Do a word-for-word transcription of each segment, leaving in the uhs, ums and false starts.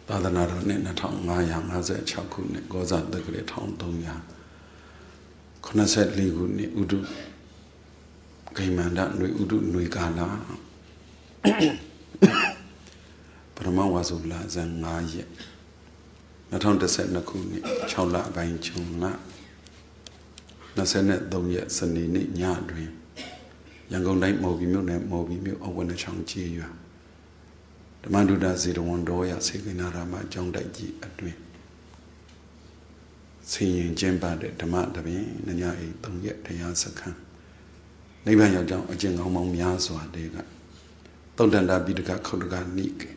သာသနာတော်နှစ်၂၅၅၆ခုနှစ်ကောဇာတက္ကရာ၁၃၇၄ခုနှစ်ဥဒုဂိမန္တຫນွေဥဒုຫນွေကာလပရမဝါစုလဇန်၅ရက်၂၀၁၂ခုနှစ်၆လပိုင်းဇွန်လ၂၃ရက်စနေနေ့ညတွင်ရန်ကုန်တိုင်းမော်ဘီမြို့နယ်မော်ဘီမြို့အဝနချောင်းကျေးရွာဓမ္မဒုဒဇေတဝန်တော်ရစေကိနာရမကျောင်းတိုက်ကြီးအတွင်ဆင်ရင်ကျင်းပတဲ့ဓမ္မတပင်ညအိသုံးရက်တရားစခန်းနိဗ္ဗာန်ရောက်ကြောင်းအကျင့်ကောင်းပေါင်းများစွာတွေကသုတ်တန္တပိဋကခုတ်တကနိကေ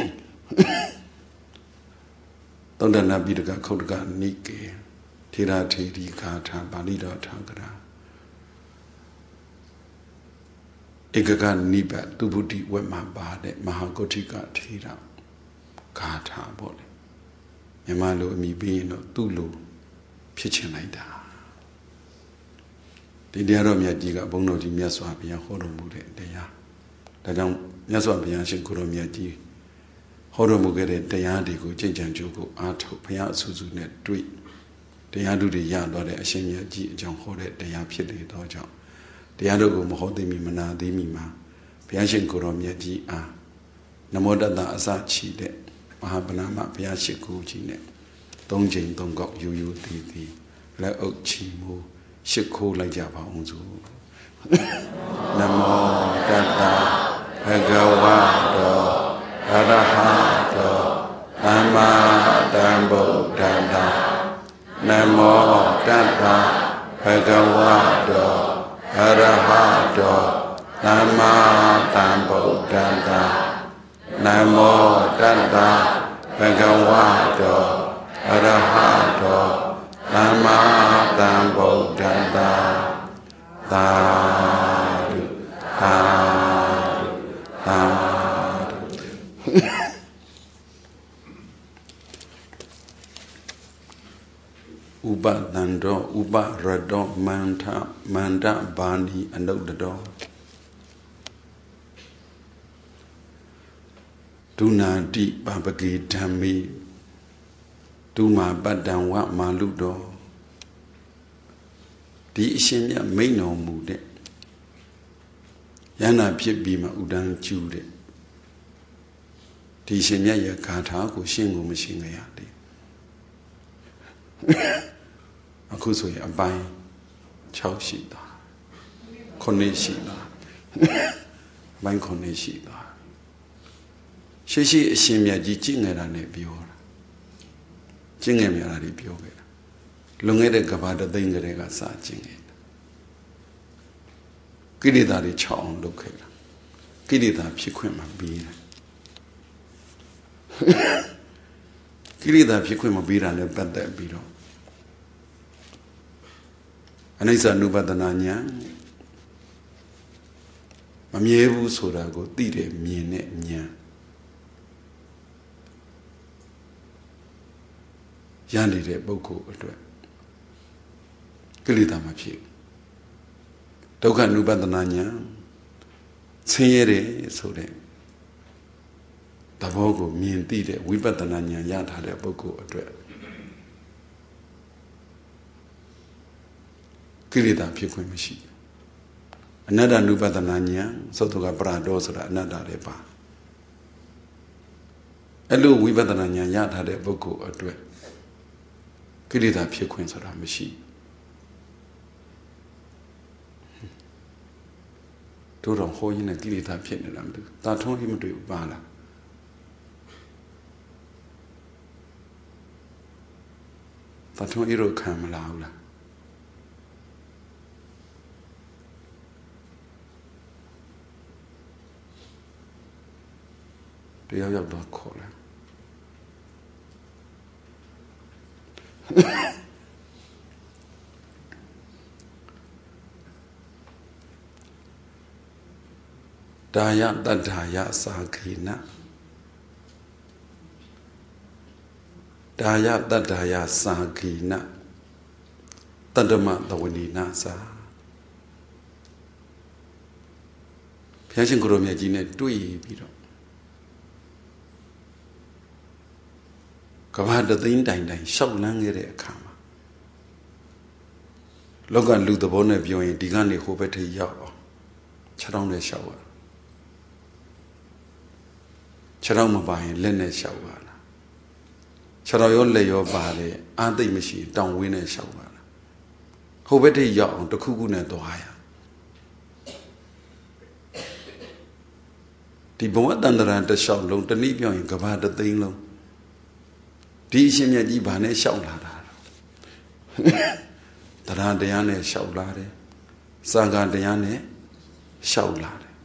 သုတ်တန္တပိဋကခုတ်တကနိကေထေရထေရီဂါထာပါဠိတော်ထာကရာဧကကနိဗ္ဗာန်သူဗုဒ္ဓဝက်မှာပါတဲ့မဟာဂုဋ္ဌိကထေရဂါထာပေါ့လေမြန်မာလိုအမိပေးရင်တော့သူ့လိုဖြစ်ချင်လိုက်တာဒီတရားတော်မြတ်ကြီးကဘုန်းတော်ကြီးမြတ်စွာဘုရားဟောတော်မူတဲ့တရားဒါကြောင့်မြတ်စွာဘုရားရှင်ကိုရောမြတ်ကြီးဟောတော်မူခဲ့တဲ့တရားတွေကိုကြင်ကြံကြိုးကိုအားထုတ်ဘုရားအဆူဆူနဲ့တွေ့တရားတို့တွေရသွားတဲ့အရှင်မြတ်ကြီးအကြောင်းဟောတဲ့တရားဖြစ်လေတော့ကြောင့်တရားတို့ကိုမဟုတ်သိမိမနာသိမိမှာဘုရားရှင်ကိုရောမြတ်ကြီးအားနမောတတအစချီတဲ့မဟာဗလာမဘုရားရှိခိုးကြီးနဲ့သုံးချိန်သုံးကောက်ယူယူတည်တည်လက်အုပ်ချီမူရှိခိုးလိုက်ကြပါအောင်စို့နမောတတဘဂဝါတောအရဟတောသမ္မာသမ္ဗုဒ္ဓံနမောတတဘဂဝါတောအရဟတောသမ္မာသမ္ဗုဒ္ဓံနမောတတဘဂဝါတောအရဟတောသမ္မာသမ္ဗုဒ္ဓံသာဓုသာဓုသာဓုဥပတန္တောဥပရတောမန္ထမန္တဘာနီအနုတ္တောဒုနာတိပပကေဓမ္မေဒုမာပတ္တံဝမာလုတောဒီအရှင်မြတ်မိန်တော်မူတဲ့ယန္နာဖြစ်ပြီးမှဥဒန်းကျူးတဲ့ဒီရှင်မြတ်ရဲ့ဂါထာကိုရှင်းကိုမရှင်းကြရသေးအခုဆိုရင်အပိုင်း၆ရှိသွားခုနှစ်ရှိသွားအပိုင်းခုနှစ်ရှိသွားရှိရှိအရှင်မြတ်ကြီးကြည့်ငယ်တာနဲ့ပြောတာကျင့်ငယ်များတာတွေပြောခဲ့တာလွန်ခဲ့တဲ့ကဘာတသိန်းကလေးကစကျင့်ခဲ့တာကိလေသာတွေ၆အောင်လုပ်ခဲ့တာကိလေသာဖြစ်ခွင့်မပေးတာကိလေသာဖြစ်ခွင့်မပေးတာနဲ့ပတ်သက်ပြီးတော့အနိစ္စ ानु ပဒနာဉာဏ်မမြဲဘူးဆိုတာကိုသိတယ်မြင်တဲ့ဉာဏ်ရနေတဲ့ပုဂ္ဂိုလ်အတွက်ကိလေသာမဖြစ်ဒုက္ခ ानु ပဒနာဉာဏ်ဆင်းရဲတယ်ဆိုတဲ့သဘောကိုမြင်သိတဲ့ဝိပဿနာဉာဏ်ရထားတဲ့ပုဂ္ဂိုလ်အတွက်ကိလေသာဖြစ်ခွင့်မရှိအနတ္တ ानु ပဒနာဉာဏ်သုတ္တကပရဒောဆိုတာအနတ္တလည်းပါအဲ့လိုဝိပဿနာဉာဏ်ရထားတဲ့ပုဂ္ဂိုလ်အတွက်ကိလေသာဖြစ်ခွင့်ဆိုတာမရှိတို့တော့ဟောရင်းနဲ့ကိလေသာဖြစ်နေတာမသိဘူးတာထုံးကြီးမတွေ့ဘူးပါလားတာထုံးကြီးတော့ခံမလာဘူးလားတရားရောက်တော့ခေါ်လာဒါယတတ္ထာယသာခိနဒါယတတ္ထာယသာခိနတတ္တမသဝနိနာသာဘုရားရှင်ကိုရောမြတ်ကြီးနဲ့တွေ့ပြီးတော့ကဘာတသိန်းတိုင်တိုင်ရှောက်လန်းခဲ့တဲ့အခါမှာလောကလူသဘောနဲ့ပြောရင်ဒီကနေဟိုဘက်ထိရောက်အောင်ခြေထောက်နဲ့ရှောက်ရခြေထောက်မပါရင်လက်နဲ့ရှောက်ရလားခြေထောက်ရောလက်ရောပါတယ်အာသိမ့်မရှိတောင်ဝင်းနဲ့ရှောက်ရလားဟိုဘက်ထိရောက်အောင်တစ်ခုခုနဲ့သွားရဒီဘဝတန်တရာတစ်လျှောက်လုံးတနည်းပြောရင်ကဘာတသိန်းလုံးဒီအရှင်မြတ်ကြီးဘာနဲ့ရှောက်လာတာတရားတရားနဲ့ရှောက်လာတယ်စံဃာတရားနဲ့ရှောက်လာတယ်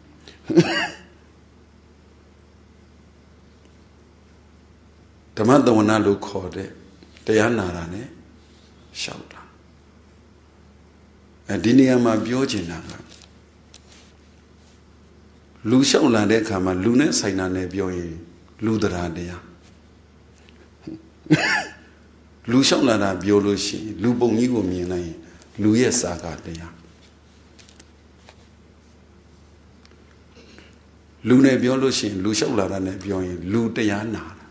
ဓမ္မတဝနာလို့ခေါ်တဲ့တရားနာတာနဲ့ရှောက်လာအဲဒီနေရာမှာပြောချင်တာကလူလျှောက်လာတဲ့အခါမှာလူနဲ့ဆိုင်တာနဲ့ပြောရင်လူတရားတရားလူလျှောက်လာတာပြောလို့ရှိရင်လူပုံကြီးကိုမြင်လိုက်ရင်လူရဲ့စာကတရားလူနဲ့ပြောလို့ရှိရင်လူလျှောက်လာတာနဲ့ပြောရင်လူတရားနာတာ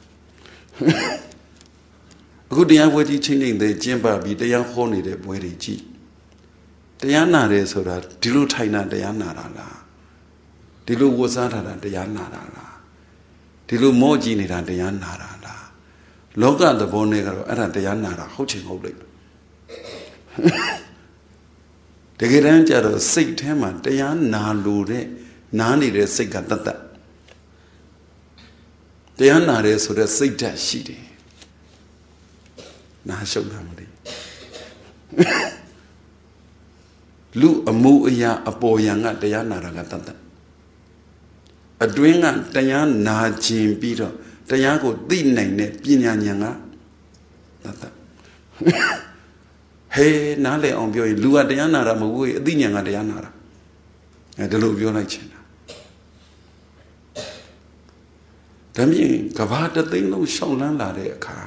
အခုတရားပွဲကြီးချင်းချင်းသေးကျင်းပပြီးတရားဟောနေတဲ့ပွဲတွေကြည့်တရားနာတယ်ဆိုတာဒီလိုထိုင်တာတရားနာတာလားဒီလိုဝတ်စားထားတာတရားနာတာလားဒီလိုမော့ကြည့်နေတာတရားနာတာလားလောကသဘောနဲ့ကတော့အဲ့ဒါတရားနာတာဟုတ်ချင်ဟုတ်လိမ့်တကယ်တမ်းကျတော့စိတ်ထဲမှာတရားနာလို့တဲ့နားနေတဲ့စိတ်ကတတ်တတ်တရားနာတယ်ဆိုတဲ့စိတ်ဓာတ်ရှိတယ်နာရှုပ်တာမလို့လူအမှုအရာအပေါ်ယံကတရားနာတာကတတ်တတ်အတွင်းကတရားနာခြင်းပြီးတော့တရားကိုသိနိုင်တဲ့ပညာဉာဏ်ကတတ်တတ်ဟေးနားလည်အောင်ပြောရင်လူကတရားနာတာမဟုတ်ဘူးအသိဉာဏ်ကတရားနာတာအဲဒီလိုပြောလိုက်ချင်တာဒါမြင်ကဘာတသိန်းလုံးရှောင်းလန်းလာတဲ့အခါ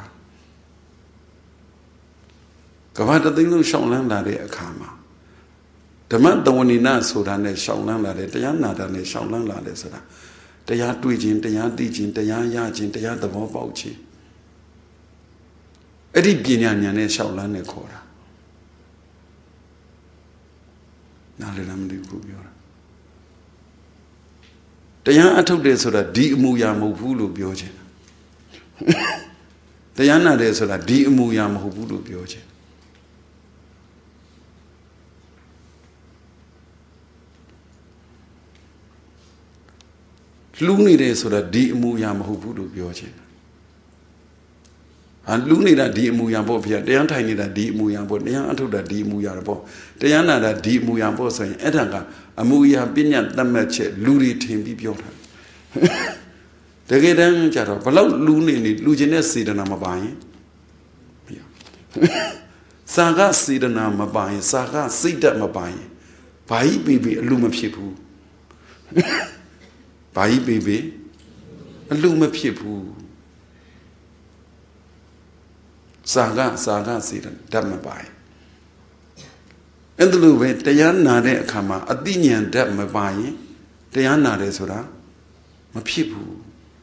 ကဘာတသိန်းလုံးရှောင်းလန်းလာတဲ့အခါမှာဓမ္မတဝနိနာဆိုတာနဲ့ရှောင်းလန်းလာတယ်တရားနာတာနဲ့ရှောင်းလန်းလာတယ်ဆိုတာတရားတွေ့ခြင်းတရားသိခြင်းတရားရခြင်းတရားသဘောပေါက်ခြင်းအဲ့ဒီပညာဉာဏ်နဲ့ရှောင်းလန်းနေခေါ်တာနားလည်လားမသိဘူးပြောတာတရားအထုတ်တယ်ဆိုတာဒီအမှုရာမဟုတ်ဘူးလို့ပြောခြင်းတရားနာတယ်ဆိုတာဒီအမှုရာမဟုတ်ဘူးလို့ပြောခြင်းလူနေတယ်ဆိုတာဒီအမှုရာမဟုတ်ဘူးလို့ပြောခြင်းဟာလူနေတာဒီအမှုရာပေါ့ဗျာတရားထိုင်နေတာဒီအမှုရာပေါ့တရားအထုတ်တာဒီအမှုရာပေါ့တရားနာတာဒီအမှုရာပေါ့ဆိုရင်အဲ့ဒါကအမှုရာပညာတတ်မှတ်ချက်လူတွေထင်ပြီးပြောတာတကယ်တမ်းကျတော့ဘလောက်လူနေနေလူချင်းတဲ့စေတနာမပါရင်စာကစေတနာမပါရင်စာကစိတ်ဓာတ်မပါရင်ဘာကြီးပေပေအလူမဖြစ်ဘူးဘာကြီးပေပေအလူမဖြစ်ဘူးစာကစာကစေတနာဓာတ်မပါရင်အဲ့ဒါလိုပဲတရားနာတဲ့အခါမှာအသိဉာဏ်ဓာတ်မပါရင်တရားနာတယ်ဆိုတာမဖြစ်ဘူး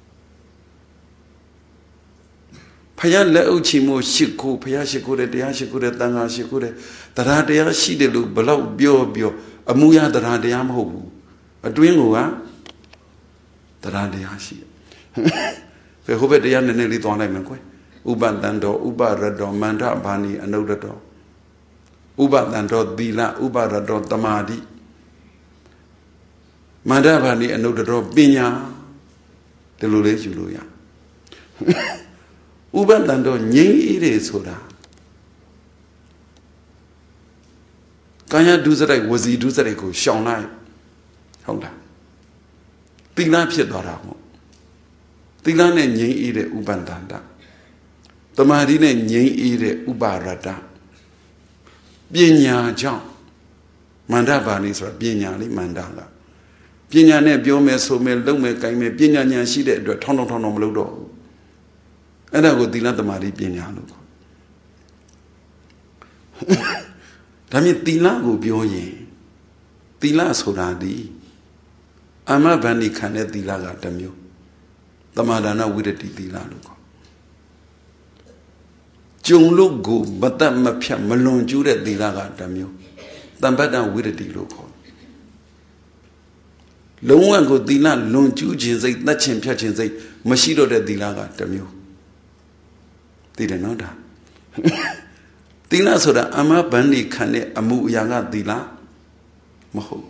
ဖယားလက်အုပ်ချီမို့ရှိခိုးဖယားရှိခိုးတဲ့တရားရှိခိုးတဲ့တန်ခါရှိခိုးတဲ့တရားတရားရှိတယ်လို့ဘလောက်ပြောပြောအမှုရတရားတရားမဟုတ်ဘူးအတွင်းကတရားတရားရှိဘယ်ဟိုဘက်တရားနည်းနည်းလေးသွားလိုက်မယ်ကွယ်ဥပတန်တော်ဥပရတော်မန္တဘာနီအနုဒတော်ဥပတန်တော်သီလဥပရတော်တမာတိမန္တဘာနီအနုဒတော်ပညာဒီလိုလေးယူလို့ရဥပတန်တော်ငြိမ်းအေးတယ်ဆိုတာကာယဒုစရိုက်ဝစီဒုစရိုက်ကိုရှောင်လိုက်ဟုတ်လားသီလဖြစ်သွားတာမို့သီလနဲ့ငြိမ်းအေးတဲ့ဥပတန်တတမာတိနဲ့ငြိမ်းအေးတဲ့ဥပါရတပညာကြောင့်မန္တဘာနီဆိုတာပညာလေးမန္တကပညာနဲ့ပြောမယ်ဆိုမယ်လုပ်မယ်ကိုင်မယ်ပညာဉာဏ်ရှိတဲ့အတွက်ထောင်းထောင်းထောင်းထောင်းမလုပ်တော့ဘူးအဲ့ဒါကိုသီလသမာဓိပညာလို့ခေါ်ဒါမြင်သီလကိုပြောရင်သီလဆိုတာဒီအာမဗန္ဒီခံတဲ့သီလကတစ်မျိုးသမာဒါနဝိရတိသီလလို့ခေါ်ကျုံလို့ကိုမတတ်မဖြတ်မလွန်ကျူးတဲ့သီလကတစ်မျိုးတမ္ပတ္တဝိရတိလို့ခေါ်လုံးဝကိုသီလလွန်ကျူးခြင်းစိတ်တတ်ခြင်းဖြတ်ခြင်းစိတ်မရှိတော့တဲ့သီလကတစ်မျိုးသိတယ်နော်ဒါသီလဆိုတာအမဘန္ဒီခံတဲ့အမှုအရာကသီလမဟုတ်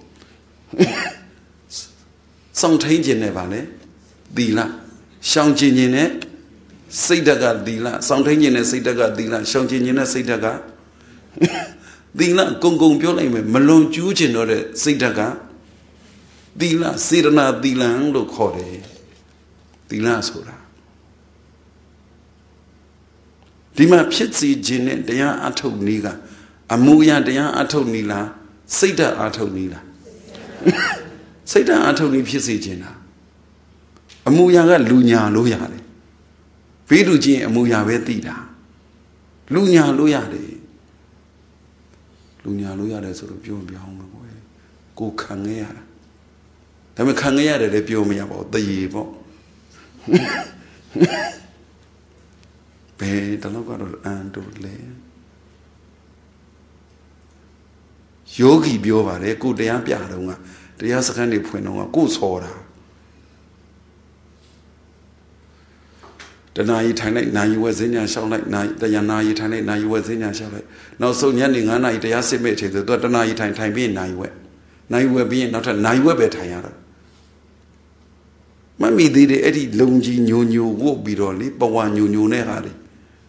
စောင့်ထိန်ခြင်းနဲ့ပါလေသီလရှောင်ကျင်ခြင်းနဲ့စိတ်ဓာတ်ကသီလစောင့်ထိန်ခြင်းနဲ့စိတ်ဓာတ်ကသီလရှောင်ကျင်ခြင်းနဲ့စိတ်ဓာတ်ကသီလကုံကုံပြောလိုက်မယ်မလွန်ကျူးခြင်းတော့တဲ့စိတ်ဓာတ်ကသီလစေရနာသီလံလို့ခေါ်တယ်သီလဆိုတာဒီမှာဖြစ်စီခြင်းနဲ့တရားအထုတ်နည်းကအမှုရတရားအထုတ်နည်းလားစိတ်ဓာတ်အထုတ်နည်းလားစိတ်ဓာတ်အထုတ်နည်းဖြစ်စီခြင်းလားအမှုရကလူညာလို့ရတယ်ဘေးလူချင်းအမှုရပဲသိတာလူညာလို့ရတယ်လူညာလို့ရတယ်ဆိုတော့ပြောမပြောင်းမကွယ်ကိုခံခဲ့ရတာဒါပေမဲ့ခံခဲ့ရတယ်လည်းပြောမရပါဘူးတရေပေါ့ဘယ်တလောက်ကတော့အန်တို့လေယောဂီပြောပါတယ်ကိုတရားပြတော့ကတရားစခန်းတွေဖွင့်တော့ကကိုဆော်တာတနာရီထိုင်လိုက်နာရီဝက်ဈဉ္ညာရှောင်းလိုက်နာတရားနာရီထိုင်လိုက်နာရီဝက်ဈဉ္ညာရှောင်းလိုက်နောက်ဆုံးညနေငါးနာရီတရားစစ်မဲ့ချိန်ဆိုတော့တနာရီထိုင်ထိုင်ပြီးနာရီဝက်နာရီဝက်ပြီးရင်နောက်ထပ်နာရီဝက်ပဲထိုင်ရတော့မမိသေးတယ်အဲ့ဒီလုံကြီးညိုညိုဝုတ်ပြီးတော့လေပဝါညိုညိုနဲ့ဟာလေ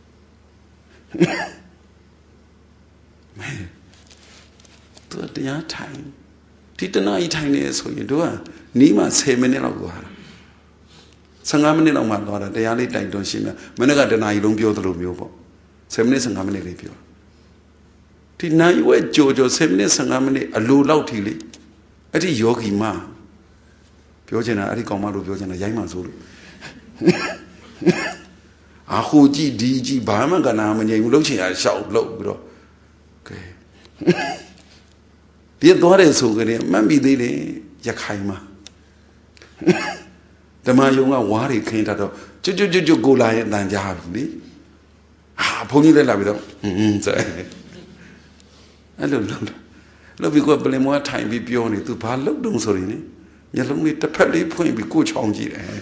မဲသူတရားထိုင်ဒီတနာရီထိုင်နေဆိုရင်တို့ကနီးမှဆယ်မိနစ်လောက်သွားတာဆယ်ငါးမိနစ်လောက်မှသွားတာတရားလေးတိုင်တွန်းရှင်းမြမနေ့ကတနာရီလုံးပြောသလိုမျိုးပေါ့ဆယ်မိနစ်ဆယ်ငါးမိနစ်လေးပြောဒီနိုင်ဝဲကြော်ကြော်ဆယ်မိနစ်ဆယ်ငါးမိနစ်အလိုလောက်ထိလေအဲ့ဒီယောဂီမပြောချင်တာအဲ့ဒီကောင်မလို့ပြောချင်တာရိုင်းမှဆိုလို့အာဟိုကြည့်ဒီကြည့်ဘာမှကနာမငြိမ်ဘူးလှုပ်ချင်ရရှောက်လှုပ်ပြီးတော့ကဲပြည့်သွားတယ်ဆိုကြတယ်မှတ်မိသေးတယ်ရခိုင်မှာဓမ္မယုံကဝါးတွေခင်းထားတော့ကျွတ်ကျွတ်ကျွတ်ကျွတ်ကိုလာရဲ့အတန်ကြားပြီလေဟာဘုန်းကြီးလည်းလာပြီးတော့ဟင်းဆိုအဲ့လိုလုပ်လို့ပြီးကပလင်မွားထိုင်ပြီးပြောနေသူဘာလုပ်တုံးဆိုရင်မျက်လုံးလေးတစ်ဖက်လေးဖွင့်ပြီးကိုချောင်းကြည့်တယ်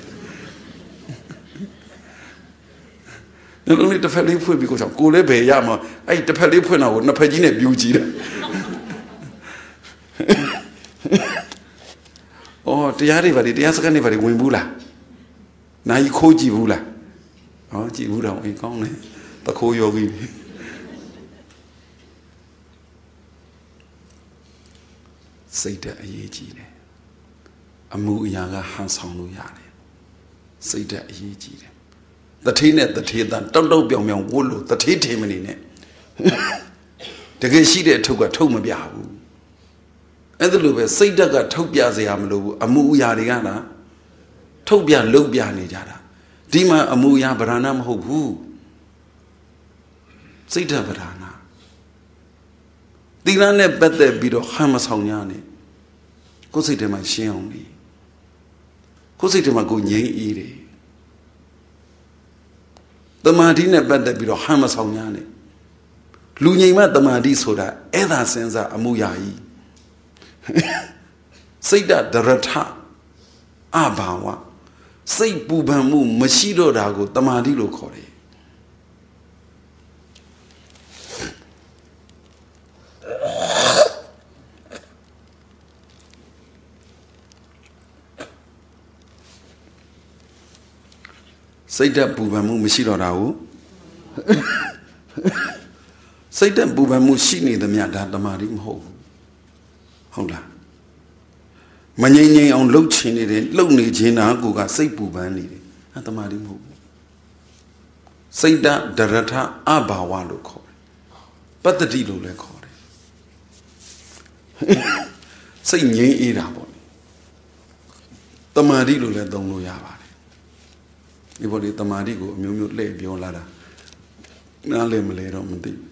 မျက်လုံးလေးတစ်ဖက်လေးဖွင့်ပြီးကိုချောင်းကိုလည်းဘယ်ရမှာအဲ့တစ်ဖက်လေးဖွင့်တာကိုနှစ်ဖက်ကြီးနဲ့ပြူကြည့်တယ်အော်တရားတွေပါလေတရားစကားတွေပါလေဝင်ဘူးလားနိုင်ခိုးကြည့်ဘူးလားဟောကြည့်ဘူးတော့အိမ်ကောင်းတယ်တခိုးယောဂီစိတ်ဓာတ်အရေးကြီးတယ်အမှုအရာကဟန်ဆောင်လို့ရတယ်စိတ်ဓာတ်အရေးကြီးတယ်တထေးနဲ့တထေးတန်တောက်တောက်ပြောင်ပြောင်ဝတ်လို့တထေးထေမနေနဲ့တကယ်ရှိတဲ့အထုပ်ကထုတ်မပြဘူးအဲ့ဒါလိုပဲစိတ်ဓာတ်ကထုတ်ပြစရာမလိုဘူးအမှုအရာတွေကလားထုတ်ပြလုပ်ပြနေကြတာဒီမှာအမှုအရာဗราဏမဟုတ်ဘူးစိတ်ဓာတ်ဗราဏသီလနဲ့ပတ်သက်ပြီးတော့ဟန်မဆောင်냐နဲ့ကိုယ်စိတ်ထဲမှာရှင်းအောင်နေကိုယ်စိတ်ထဲမှာကိုငြိမ်းအေးတယ်တမာတိနဲ့ပတ်သက်ပြီးတော့ဟန်မဆောင်냐နဲ့လူငြိမ်မှတမာတိဆိုတာအဲ့ဒါစဉ်းစားအမှုရာကြီးစိတ်ဓာတ်ဒရထအဘာဝစိတ်ပူပန်မှုမရှိတော့တာကိုတမာတိလို့ခေါ်တယ်စိတ်ဓာတ်ပူပန်မှုမရှိတော့တာကိုစိတ်ဓာတ်ပူပန်မှုရှိနေသမျှဒါတမာတိမဟုတ်ဘူးဟုတ်လားမငြိမ်ငြိမ်အောင်လှုပ်ချင်နေတယ်လှုပ်နေခြင်းနာကိုကစိတ်ပူပန်နေတယ်အဲတမာတိမဟုတ်ဘူးစိတ်ဓာတ်ဒရထအဘာဝလို့ခေါ်တယ်ပတ္တိလို့လည်းခေါ်တယ်စိတ်ငြိမ်အေးတာပေါ့တမာတိလို့လည်းသုံးလို့ရပါတယ်ဒီပေါ်ဒီတမာတိကိုအမျိုးမျိုးလှည့်ပြောလာတာနားလည်မလဲတော့မသိ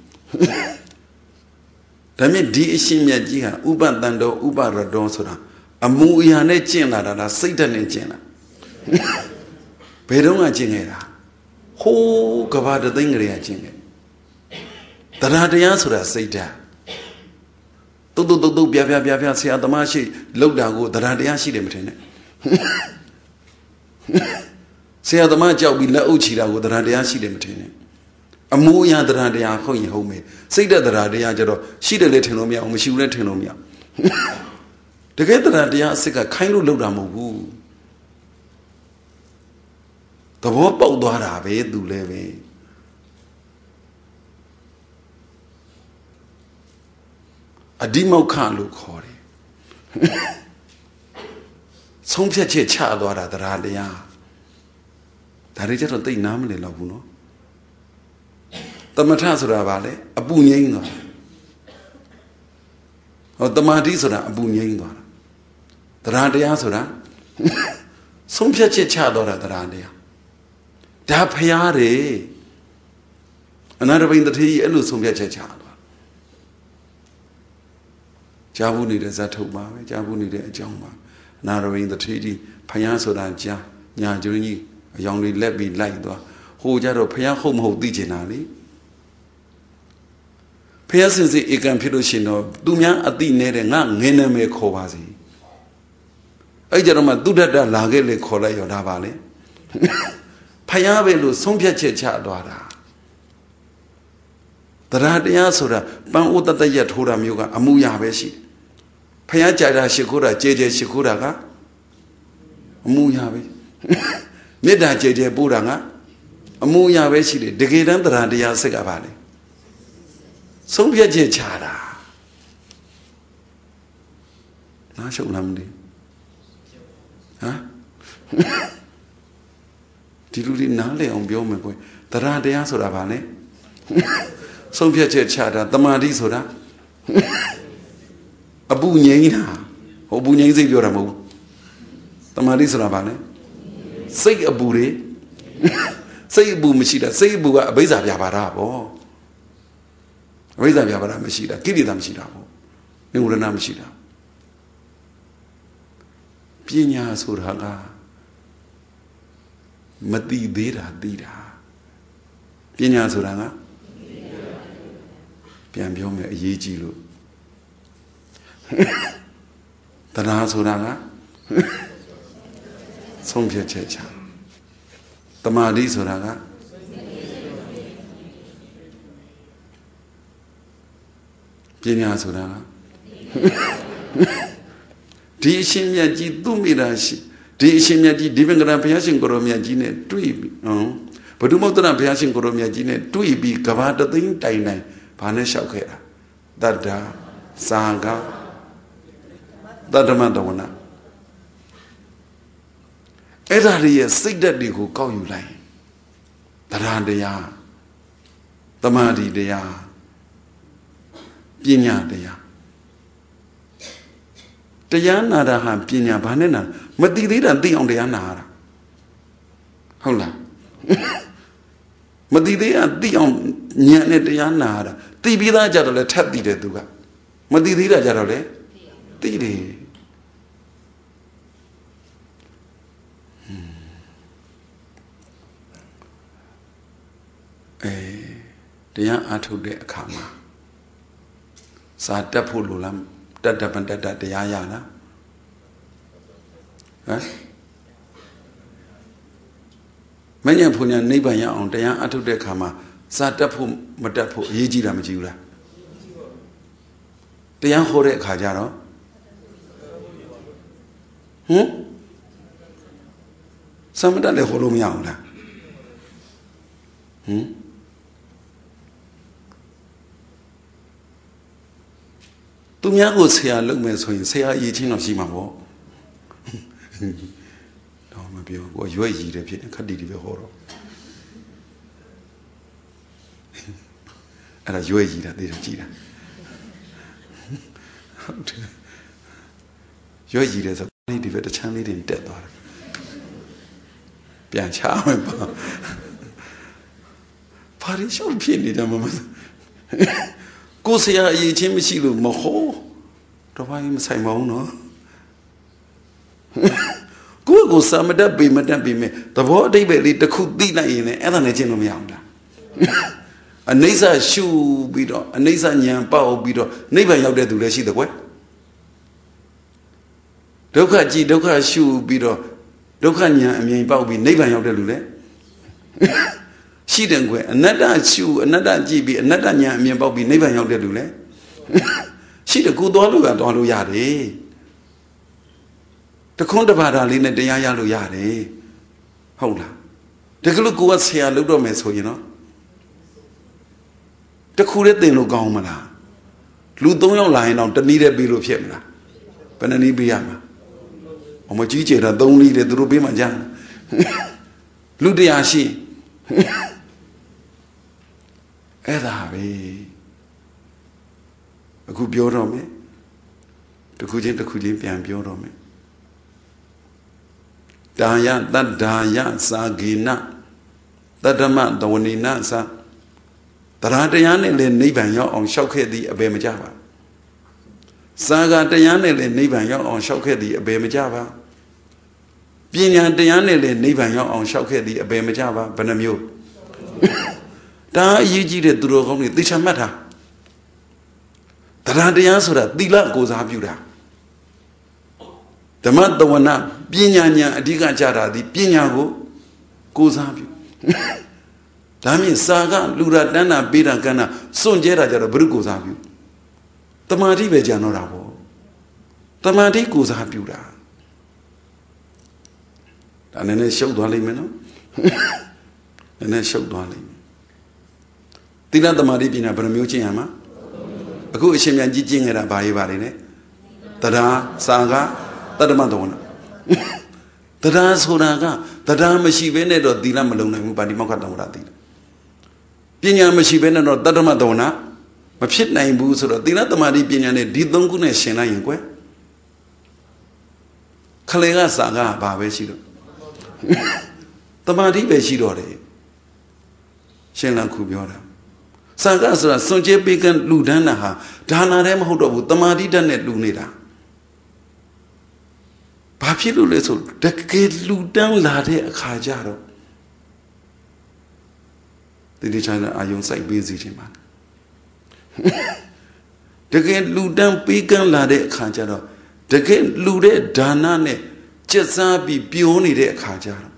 ဒါမြင့်ဒီအရှင်မြတ်ကြီးဟာဥပတန်တော်ဥပရတော်ဆိုတာအမှုအရာနဲ့ကျင့်လာတာလားစိတ်ဓာတ်နဲ့ကျင့်လာဘယ်တော့မှကျင့်ခဲ့တာဟိုးကဘာတသိန်းကလေးကကျင့်ခဲ့တရားတရားဆိုတာစိတ်ဓာတ်တုတ်တုတ်တုတ်တုတ်ပြပြပြပြဆရာသမားရှိလောက်တာကိုတရားတရားရှိတယ်မထင်နဲ့ဆရာသမားကြောက်ပြီးလက်အုပ်ချီတာကိုတရားတရားရှိတယ်မထင်နဲ့အမိုးအရာတရားတရားဟုတ်ရင်ဟုတ်မယ်စိတ်ဓာတ်တရားတရားကြတော့ရှိတယ်လည်းထင်လို့မရအောင်မရှိဘူးလည်းထင်လို့မရတကယ်တရားတရားအစ်ကခိုင်းလို့လောက်တာမဟုတ်ဘူးသဘောပေါက်သွားတာပဲသူလည်းပဲအဒီမောက္ခလို့ခေါ်တယ်ဆုံးဖြတ်ချက်ချသွားတာတရားတရားဒါတွေကျတော့သိနားမလည်တော့ဘူးနော်သမထဆိုတာဗာလေအပူငြိမ်းသွားဟောတမာတိဆိုတာအပူငြိမ်းသွားတာတရားတရားဆိုတာဆုံးဖြတ်ချက်ချသွားတာတရားတရားဒါဖျားတယ်အနာတပိန်တထေးကြီးအဲ့လိုဆုံးဖြတ်ချက်ချသွားကြားဘူးနေတဲ့ဇတ်ထုတ်ပါပဲကြားဘူးနေတဲ့အကြောင်းပါအနာတပိန်တထေးကြီးဖျားဆိုတာကြားညာကျွန်းကြီးအယောင်တွေလက်ပြီးလိုက်သွားဟိုကြတော့ဖျားဟုတ်မဟုတ်သိချင်တာလေဖျားစင်စစ်ဧကံဖြစ်လို့ရှင်တော့သူများအတိနေတဲ့ငါငင်းနေမယ်ခေါ်ပါစီအဲ့ကြတော့မှသူတတ်တာလာခဲ့လေခေါ်လိုက်ရောဒါပါလေဖျားပဲလို့ဆုံးဖြတ်ချက်ချသွားတာတရားတရားဆိုတာပန်းဥတတရက်ထိုးတာမျိုးကအမှုရပဲရှိဖျားကြတာရှိခိုးတာကြဲကြဲရှိခိုးတာကအမှုရပဲမေတ္တာကြဲကြဲပို့တာကအမှုရပဲရှိတယ်တကယ်တမ်းတရားတရားစိတ်ကပါလေဆုံးဖြတ်ချက်ချတာနားရှုပ်လားမသိဟမ်ဒီလူတွေနားလည်အောင်ပြောမယ်ကွယ်တရားတရားဆိုတာဗာလဲဆုံးဖြတ်ချက်ချတာတမာတိဆိုတာအပူငြိမ်းတာဟိုအပူငြိမ်းစိတ်ပြောတာမဟုတ်ဘူးတမာတိဆိုတာဗာလဲစိတ်အပူတွေစိတ်အပူမရှိတာစိတ်အပူကအဘိဇ္ဇာပြပါတာပေါ့အဘိဇ္ဇာပြပါတာမရှိတာကိလေသာမရှိတာပေါ့ငြိုရဏမရှိတာပညာဆိုတာကမတိသေးတာသိတာပညာဆိုတာကပြန်ပြောမယ်အရေးကြီးလို့တရားဆိုတာကဆုံးဖြတ်ချက်ချတမာတိဆိုတာကပညာဆိုတာကဒီအရှင်မြတ်ကြီးသူ့မိတာရှိဒီအရှင်မြတ်ကြီးဒီပင်ကရဘုရားရှင်ကိုရောမြတ်ကြီးနဲ့တွေ့ပြီဟုတ်ဘဒုမောတ္တရဘုရားရှင်ကိုရောမြတ်ကြီးနဲ့တွေ့ပြီးကဘာတသိန်းတိုင်တိုင်ဘာနဲ့လျှောက်ခဲ့တာတတ္တာသာဂတတ္တမတဝနာအဲ့ဒါတွေရဲ့စိတ်ဓာတ်တွေကိုကောက်ယူလိုက်တရားတရားသမာဓိတရားပညာတရားတရားနာတာဟာပညာဘာနဲ့နာမသိသေးတာသိအောင်တရားနာရတာဟုတ်လားမသိသေးတာသိအောင်ဉာဏ်နဲ့တရားနာရတာသိပြီးသားကြတော့လဲထပ်သိတယ်သူကမသိသေးတာကြတော့လဲသိတယ်အဲတရားအားထုတ်တဲ့အခါမှာစာတက်ဖို့လိုလားတတ်တပန်တတ်တရားရလားဟမ်မဉ္ဇဉ်ဖွညာနိဗ္ဗာန်ရအောင်တရားအထုတ်တဲ့အခါမှာစာတက်ဖို့မတက်ဖို့အရေးကြီးတာမကြည့်ဘူးလားတရားဟောတဲ့အခါကျတော့ဟမ်စမတတ်လည်းဟောလို့မရဘူးလားဟမ်သူများကိုဆရာလုပ်မယ်ဆိုရင်ဆရာအရေးချင်းတော့ရှိမှာပေါ့တော့မပြောကိုရွက်ရည်တယ်ဖြစ်ခက်တီတီပဲဟောတော့အဲ့ဒါရွက်ရည်တာသိတယ်ကြည်တာဟုတ်တယ်ရွက်ရည်တယ်ဆိုဒီဒီပဲတချမ်းလေးတွေတက်သွားတယ်ပြန်ချမယ်ပေါ့ဘာလို့ရှောက်ဖြစ်နေကြမှာမကိုဆရာအရေးချင်းမရှိလို့မဟောတော့ဘာမှမဆိုင်ပါဘူးနော်ကိုကိုစာမတတ်ပေမတတ်ပေမဲ့သဘောအတိတ်ပဲလေးတစ်ခုသိလိုက်ရင်လည်းအဲ့ဒါနဲ့ကျင့်လို့မရဘူးလား a Nisa shoe beetle, a Nisa Nyan Pao beetle, never out there to see the way. Doka G, Doka shoe beetle, Doka Nyan, I mean, Pao be never out there to let. She didn't go, another shoe, another G B, another Nyan, I mean, Pao be never out there to let. She the good all at all yard. The Condavada Lina de Yalu Yade. Hold on. Take a look what's here, look at me, so you know. The Kuret de Lugomala. Ludon line on the needed bill of Yemla. Penani Biama. O my Gigi, I don't need it to be my jan. Ludiashi. Edavi. A good bureau me. The Kujin, the Kujin, and bureau me. Daya, that Daya, Sagina, that Dama, the Wanina, Sa, the Radayane, the Nibanya on Shoke the Abemajava. Saga Dayane, the Nibanya on Shoke the Abemajava. Pinya Dayane, the Nibanya on Shoke the Abemajava, Banamio. Da Yiji the Durogoni, Dishamata. The Radayasura, Dila goes up you there. The mother one up, Pinya, Diga Jara, the Pinyago goes up you. That means Saga, Lura Dana, Bida Gana, Son Jera Jara Brugos up you. The Madi Vejanorabo. The Madi goes up you. And then they showed Walimeno. And then showed Walim. Did not the Madi Pina Bramuchiama? A good Shemian Jijing at a Bayivarine. Tada, Saga. Tadamadona. Tadas Horaga, Tadam Machivene or Dila Malona, by the Mokadamati. Pina Machivene or Tadamadona, but shit nine boots or Dila Tamadi Pinane did don't go Shena Inque. Kalega Saga, Babeshido. Tamadi Beshidore. Shena Kubiora. Saga Sonje Began Ludanaha, Dana Rem Hodo, Tamadi Danet Lunida. Papilu little, the kid Ludan Lade a Kajaro. The China are young side busy, man. The kid Ludan Pigan Lade a Kajaro. The kid Lude Danane, Chesabi Pioni de Kajaro.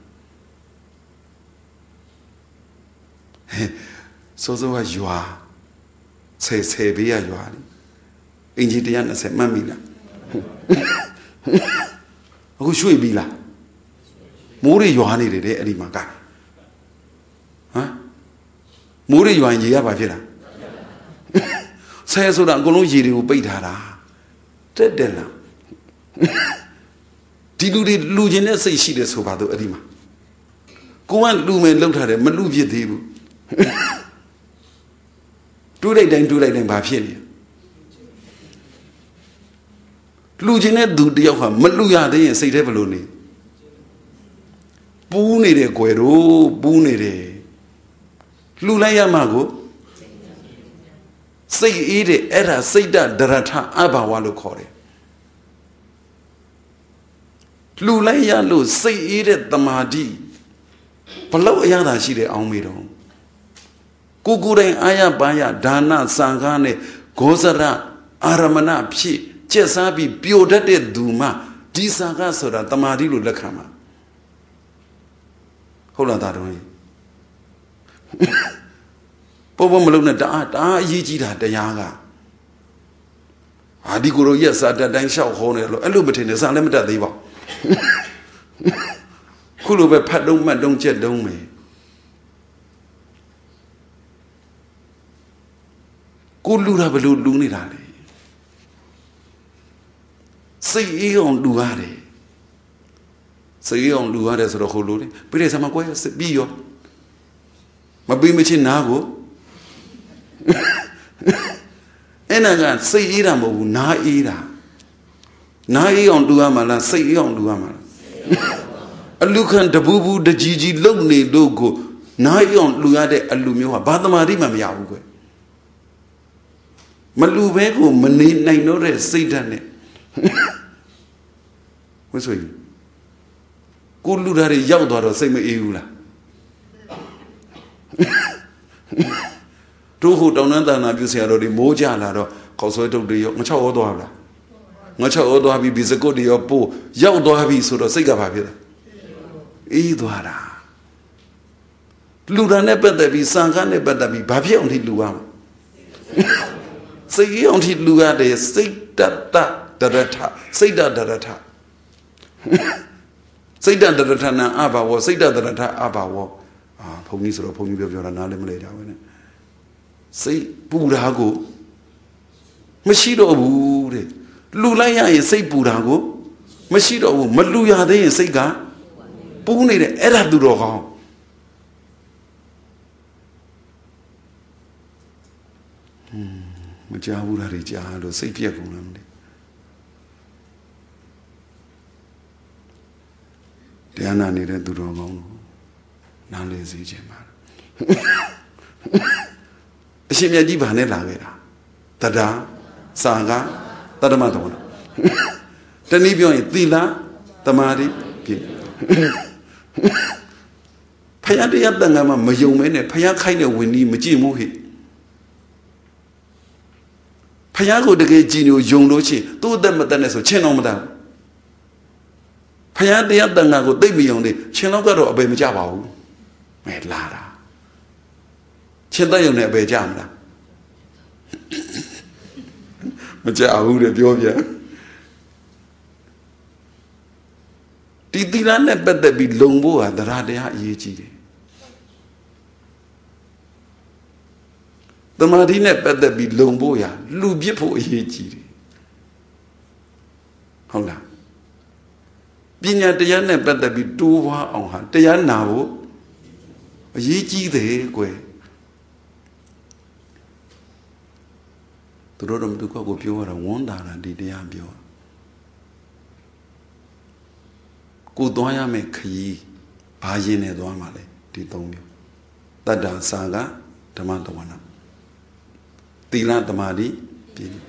So, so as you are, says Hebia, you are. Injidiana said, Mamila. Who should be la? Muri Yohani de Edimaga. Huh? Muri Yohania Bavira. Says so that Goloji will beat her. Dead Della. Did you did Lugina say she is so bad Edima? Go on, Lumen looked at him, Maluvia Debu. Too late and too late in Bafilia. Luginet do the Yoha, Maluya de say Devoloni. Boone de Guero, Boone de Lulaya Mago. Say it, Era, say that Darata Abawalo Core. Lulaya Lu, say it, the Madi. Palo Yada she de Almido. Kukure Ayabaya, Dana, Sangane, Gozara, Aramana, Pshi. Chesabi, Biodate Duma, Disaga Soda, Tamadilu Lakama. Hold on that way. Popo Maluna da, ah, Yijida, the Yaga. Adiguro, yes, at the Dansha Honor, a Lubatin is unlimited. They were. Kuluba Padoma don't jet don't me. Kulura Balu Lunidali. Say on Luare. Say on Luare as a Holuri. But as I'm a quay, say, be your. My beamichin nago. And I got say Iramo, na ira. Na on Duamala, say on Duamala. A look on the boo boo, the Gigi Lone logo. Na on Luade Alumio, Badamarima Yawe. Malubego, Mani, I know that Satan. What's with you? Good Ludari Yaudor, same Eula. တို့ဟိုတောင်တန်းတန်တာပြုဆရာတော်တွေမိုးကြလာတော့ခေါက်ဆွဲတုတ်တွေရောငါချောက်ဩသွားလားငါချောက်ဩသွားပြီးဘီစကုတ်တွေရောပို့ရောက်သွားပြီဆိုတော့စိတ်ကဘာဖြစ်လဲအေးသွားတာလူရန်နဲ့ပတ်သက်ပြီးစံကားနဲ့ပတ်သက်ပြီးဘာဖြစ်အောင်ထိလူရမှာစိတ်အောင်ထိလူရတယ်စိတ်တတဒရထစိတ်တဒရထစိတ်တဒရထနာအဘာဝစိတ်တဒရထအဘာဝအာဘုန်းကြီးဆိုတော့ဘုန်းကြီးပြောပြောတာနားလည်းမလဲကြဘူးနဲ့စိတ်ပူတာကိုမရှိတော့ဘူးတဲ့လူလိုက်ရရင်စိတ်ပူတာကိုမရှိတော့ဘူးမလူရသေးရင်စိတ်ကပူနေတယ်အဲ့ဒါသူတော်ကောင်းမကြောက်ဘူးလားတွေကြားလို့စိတ်ပြက်ကုန်လားမသိတရားနာနေတဲ့သူတော်ကောင်းလို့နားလေစေခြင်းပါအရှင်မြတ်ကြီးဗာနဲ့လာခဲ့တာတဒါစာကတတ္တမတော်လားတနည်းပြောရင်သီလသမာဓိပြည့်ဖယားတရားတန်ခါမှမယုံမဲနဲ့ဖယားခိုင်းတဲ့ဝင်ကြီးမကြည့်ဘူးဟိဖယားကိုတကယ်ကြည်ညိုယုံလို့ချင်းသူ့အသက်မသက်နဲ့ဆိုချင်းတော့မတတ်ဖယားတရားတန်ခါကိုသိမ့်မယုံသေးချင်းတော့ကတော့အပေမကြပါဘူးမဲလာတာချင်းသက်ယုံနဲ့အပေကြမလားမကြဘူးတဲ့ပြောပြဒီသီလနဲ့ပတ်သက်ပြီးလုံဖို့ဟာတရားတရားအရေးကြီးတယ်သမာဓိနဲ့ပတ်သက်ပြီးလုံဖို့ရလူပြစ်ဖို့အရေးကြီးတယ်ဟုတ်လားပညာတရားနဲ့ပတ်သက်ပြီးတိုးပွားအောင်ဟာတရားနာဖို့အရေးကြီးတယ်ကွယ်သူတို့တော့သူကကိုပြောရတာဝန်တာတာဒီတရားပြောကိုသွားရမယ်ခရီးဘာရင်းနဲ့သွားမှာလဲဒီသုံးမျိုးတတ္တာစာကဓမ္မတဝနာသီလသမာဓိပြည့်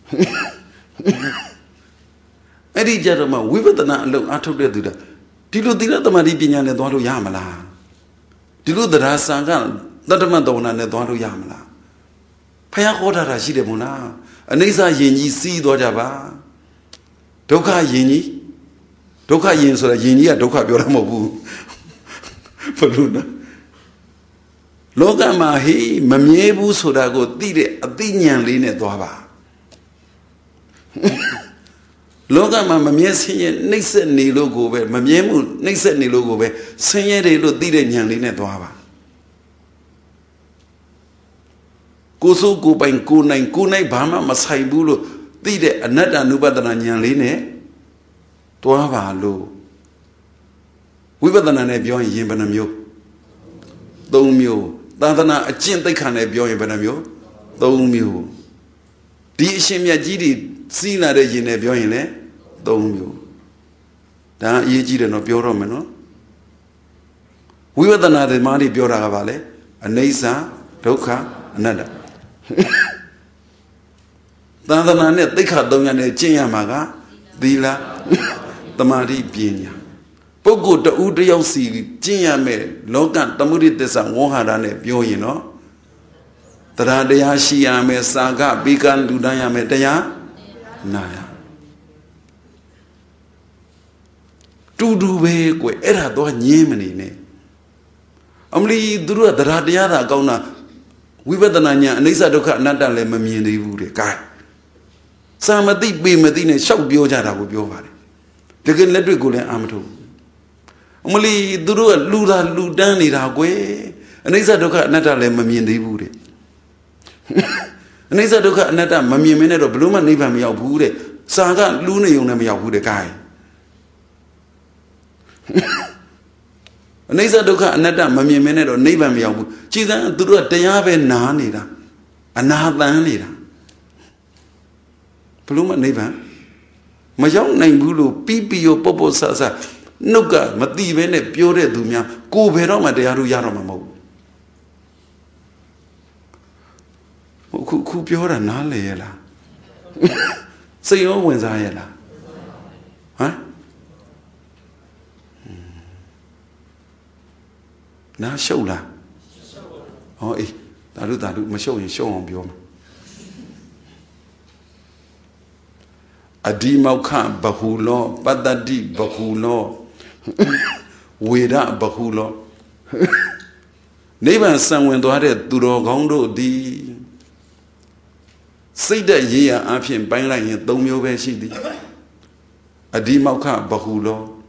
အဲ့ဒီကြတော့မှဝိပဿနာအလုံးအထုတ်တဲ့သူတာဒီလိုသီလသမာဓိပညာနဲ့သွားလို့ရမလားဒီလိုတရားစာကတတ္တမတဝနာနဲ့သွားလို့ရမလားဖယားခေါ်တာရှိတယ်မို့လားအနိစ္စယင်ကြီးစီးသွားကြပါဒုက္ခယင်ကြီးဒုက္ခယင်ဆိုတာယင်ကြီးကဒုက္ခပြောတာမဟုတ်ဘူးဘယ်လိုလဲလောကမှာဟိမမြဲဘူးဆိုတာကိုသိတဲ့အသိဉာဏ်လေးနဲ့သွားပါလောကမှာမမြဲဆင်းရဲနှိမ့်ဆက်နေလို့ကိုပဲမမြဲမှုနှိမ့်ဆက်နေလို့ကိုပဲဆင်းရဲတယ်လို့သိတဲ့ဉာဏ်လေးနဲ့သွားပါကိုစိုးကိုပိုင်ကိုနိုင်ကိုနိုင်ဘာမှမဆိုင်ဘူးလို့သိတဲ့အနတ္တ ानु ပဒနာဉာဏ်လေးနဲ့တွားပါလို့ဝိပဿနာနဲ့ပြောရင်ဘယ်နှမျိုးသုံးမျိုးသာသနာအကျင့်သိက္ခာနဲ့ပြောရင်ဘယ်နှမျိုးသုံးမျိုးဒီအရှင်မြတ်ကြီးတွေစီးလာတဲ့ရင်နဲ့ပြောရင်လည်းသုံးမျိုးဒါအရေးကြီးတယ်နော်ပြောတော့မယ်နော်ဝိပဿနာဓမ္မတွေပြောတာကဘာလဲအနိစ္စဒုက္ခအနတ္တသာသနာနဲ့သိက္ခာသုံးရနဲ့ကျင့်ရမှာကသီလသမာဓိပညာပုဂ္ဂိုလ်တဦးတယောက်စီကျင့်ရမယ်လောကသမုဒိသစ္စာဝေါဟာရနဲ့ပြောရင်နော်တရားတရားရှိရမယ်စာကပိကလူတန်းရမယ်တရားနာရတူတူပဲကွယ်အဲ့ဒါတော့ညင်းမနေနဲ့အမလီသူတို့ကတရားတရားသာကောင်းတာဝိပဿနာဉာဏ်အနိစ္စဒုက္ခအနတ္တလည်းမမြင်သေးဘူးတဲ့ကဲစာမသိပေမသိနဲ့ရှောက်ပြောကြတာကိုပြောပါတယ်တကယ်လက်တွေ့ကိုလည်းအာမထုတ်အမလီသူတို့ကလူသာလူတန်းနေတာကွယ်အနိစ္စဒုက္ခအနတ္တလည်းမမြင်သေးဘူးတဲ့အနိစ္စဒုက္ခအနတ္တမမြင်မင်းနဲ့တော့ဘလို့မှနိဗ္ဗာန်မရောက်ဘူးတဲ့စာကလူးနေုံနဲ့မရောက်ဘူးတဲ့ကဲအနိစ္စဒုက္ခအနတ္တမမြင်မင်းနဲ့တော့နိဗ္ဗာန်မရောက်ဘူးကြည်စမ်းသူတို့ကတရားပဲနားနေတာအနာတန်နေတာဘလို့မှနိဗ္ဗာန်မရောက်နိုင်ဘူးလို့ပြီးပြီးရောပေါ့ပေါ့ဆဆနှုတ်ကမတိပဲနဲ့ပြောတဲ့သူများကိုယ်ဘယ်တော့မှတရားလို့ရတော့မှာမဟုတ်ဘူးခုခုပြောတာနားလေရလားစိတ်ရောဝင်စားရလားဟမ်နားရှုပ်လားဟောအေးတ Daru daru mashow in show on bioma. Adimauka bahulo, badadi bahulo, weda bahulo. Neighbor son went to have Duro Gondo di say that ye are amphian bangling in Domio Veshidi. Adimauka bahulo,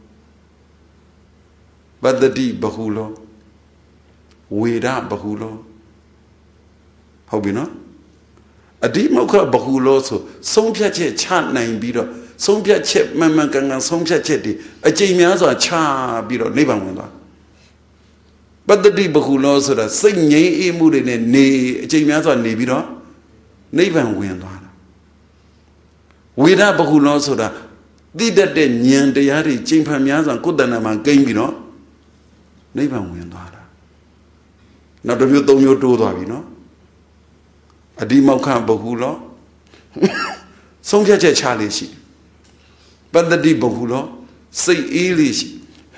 badadi bahulo, weda bahulo. How be no? Adimauka bahulo so, some piace chant nine beater, some piace mamma, some piacetti, a jamias or cha beater, neighbor went on. But the deep who knows that sing ye mood in a nay, Jamias or Nebiro, Navan went on. Without who knows that did that then yan de yari, Jimpamias and Kudanama game bino, Navan went on. Not of you don't you do that, you know. A demauka bahulo, some catch Charlie. But the deep bahulo say Elish.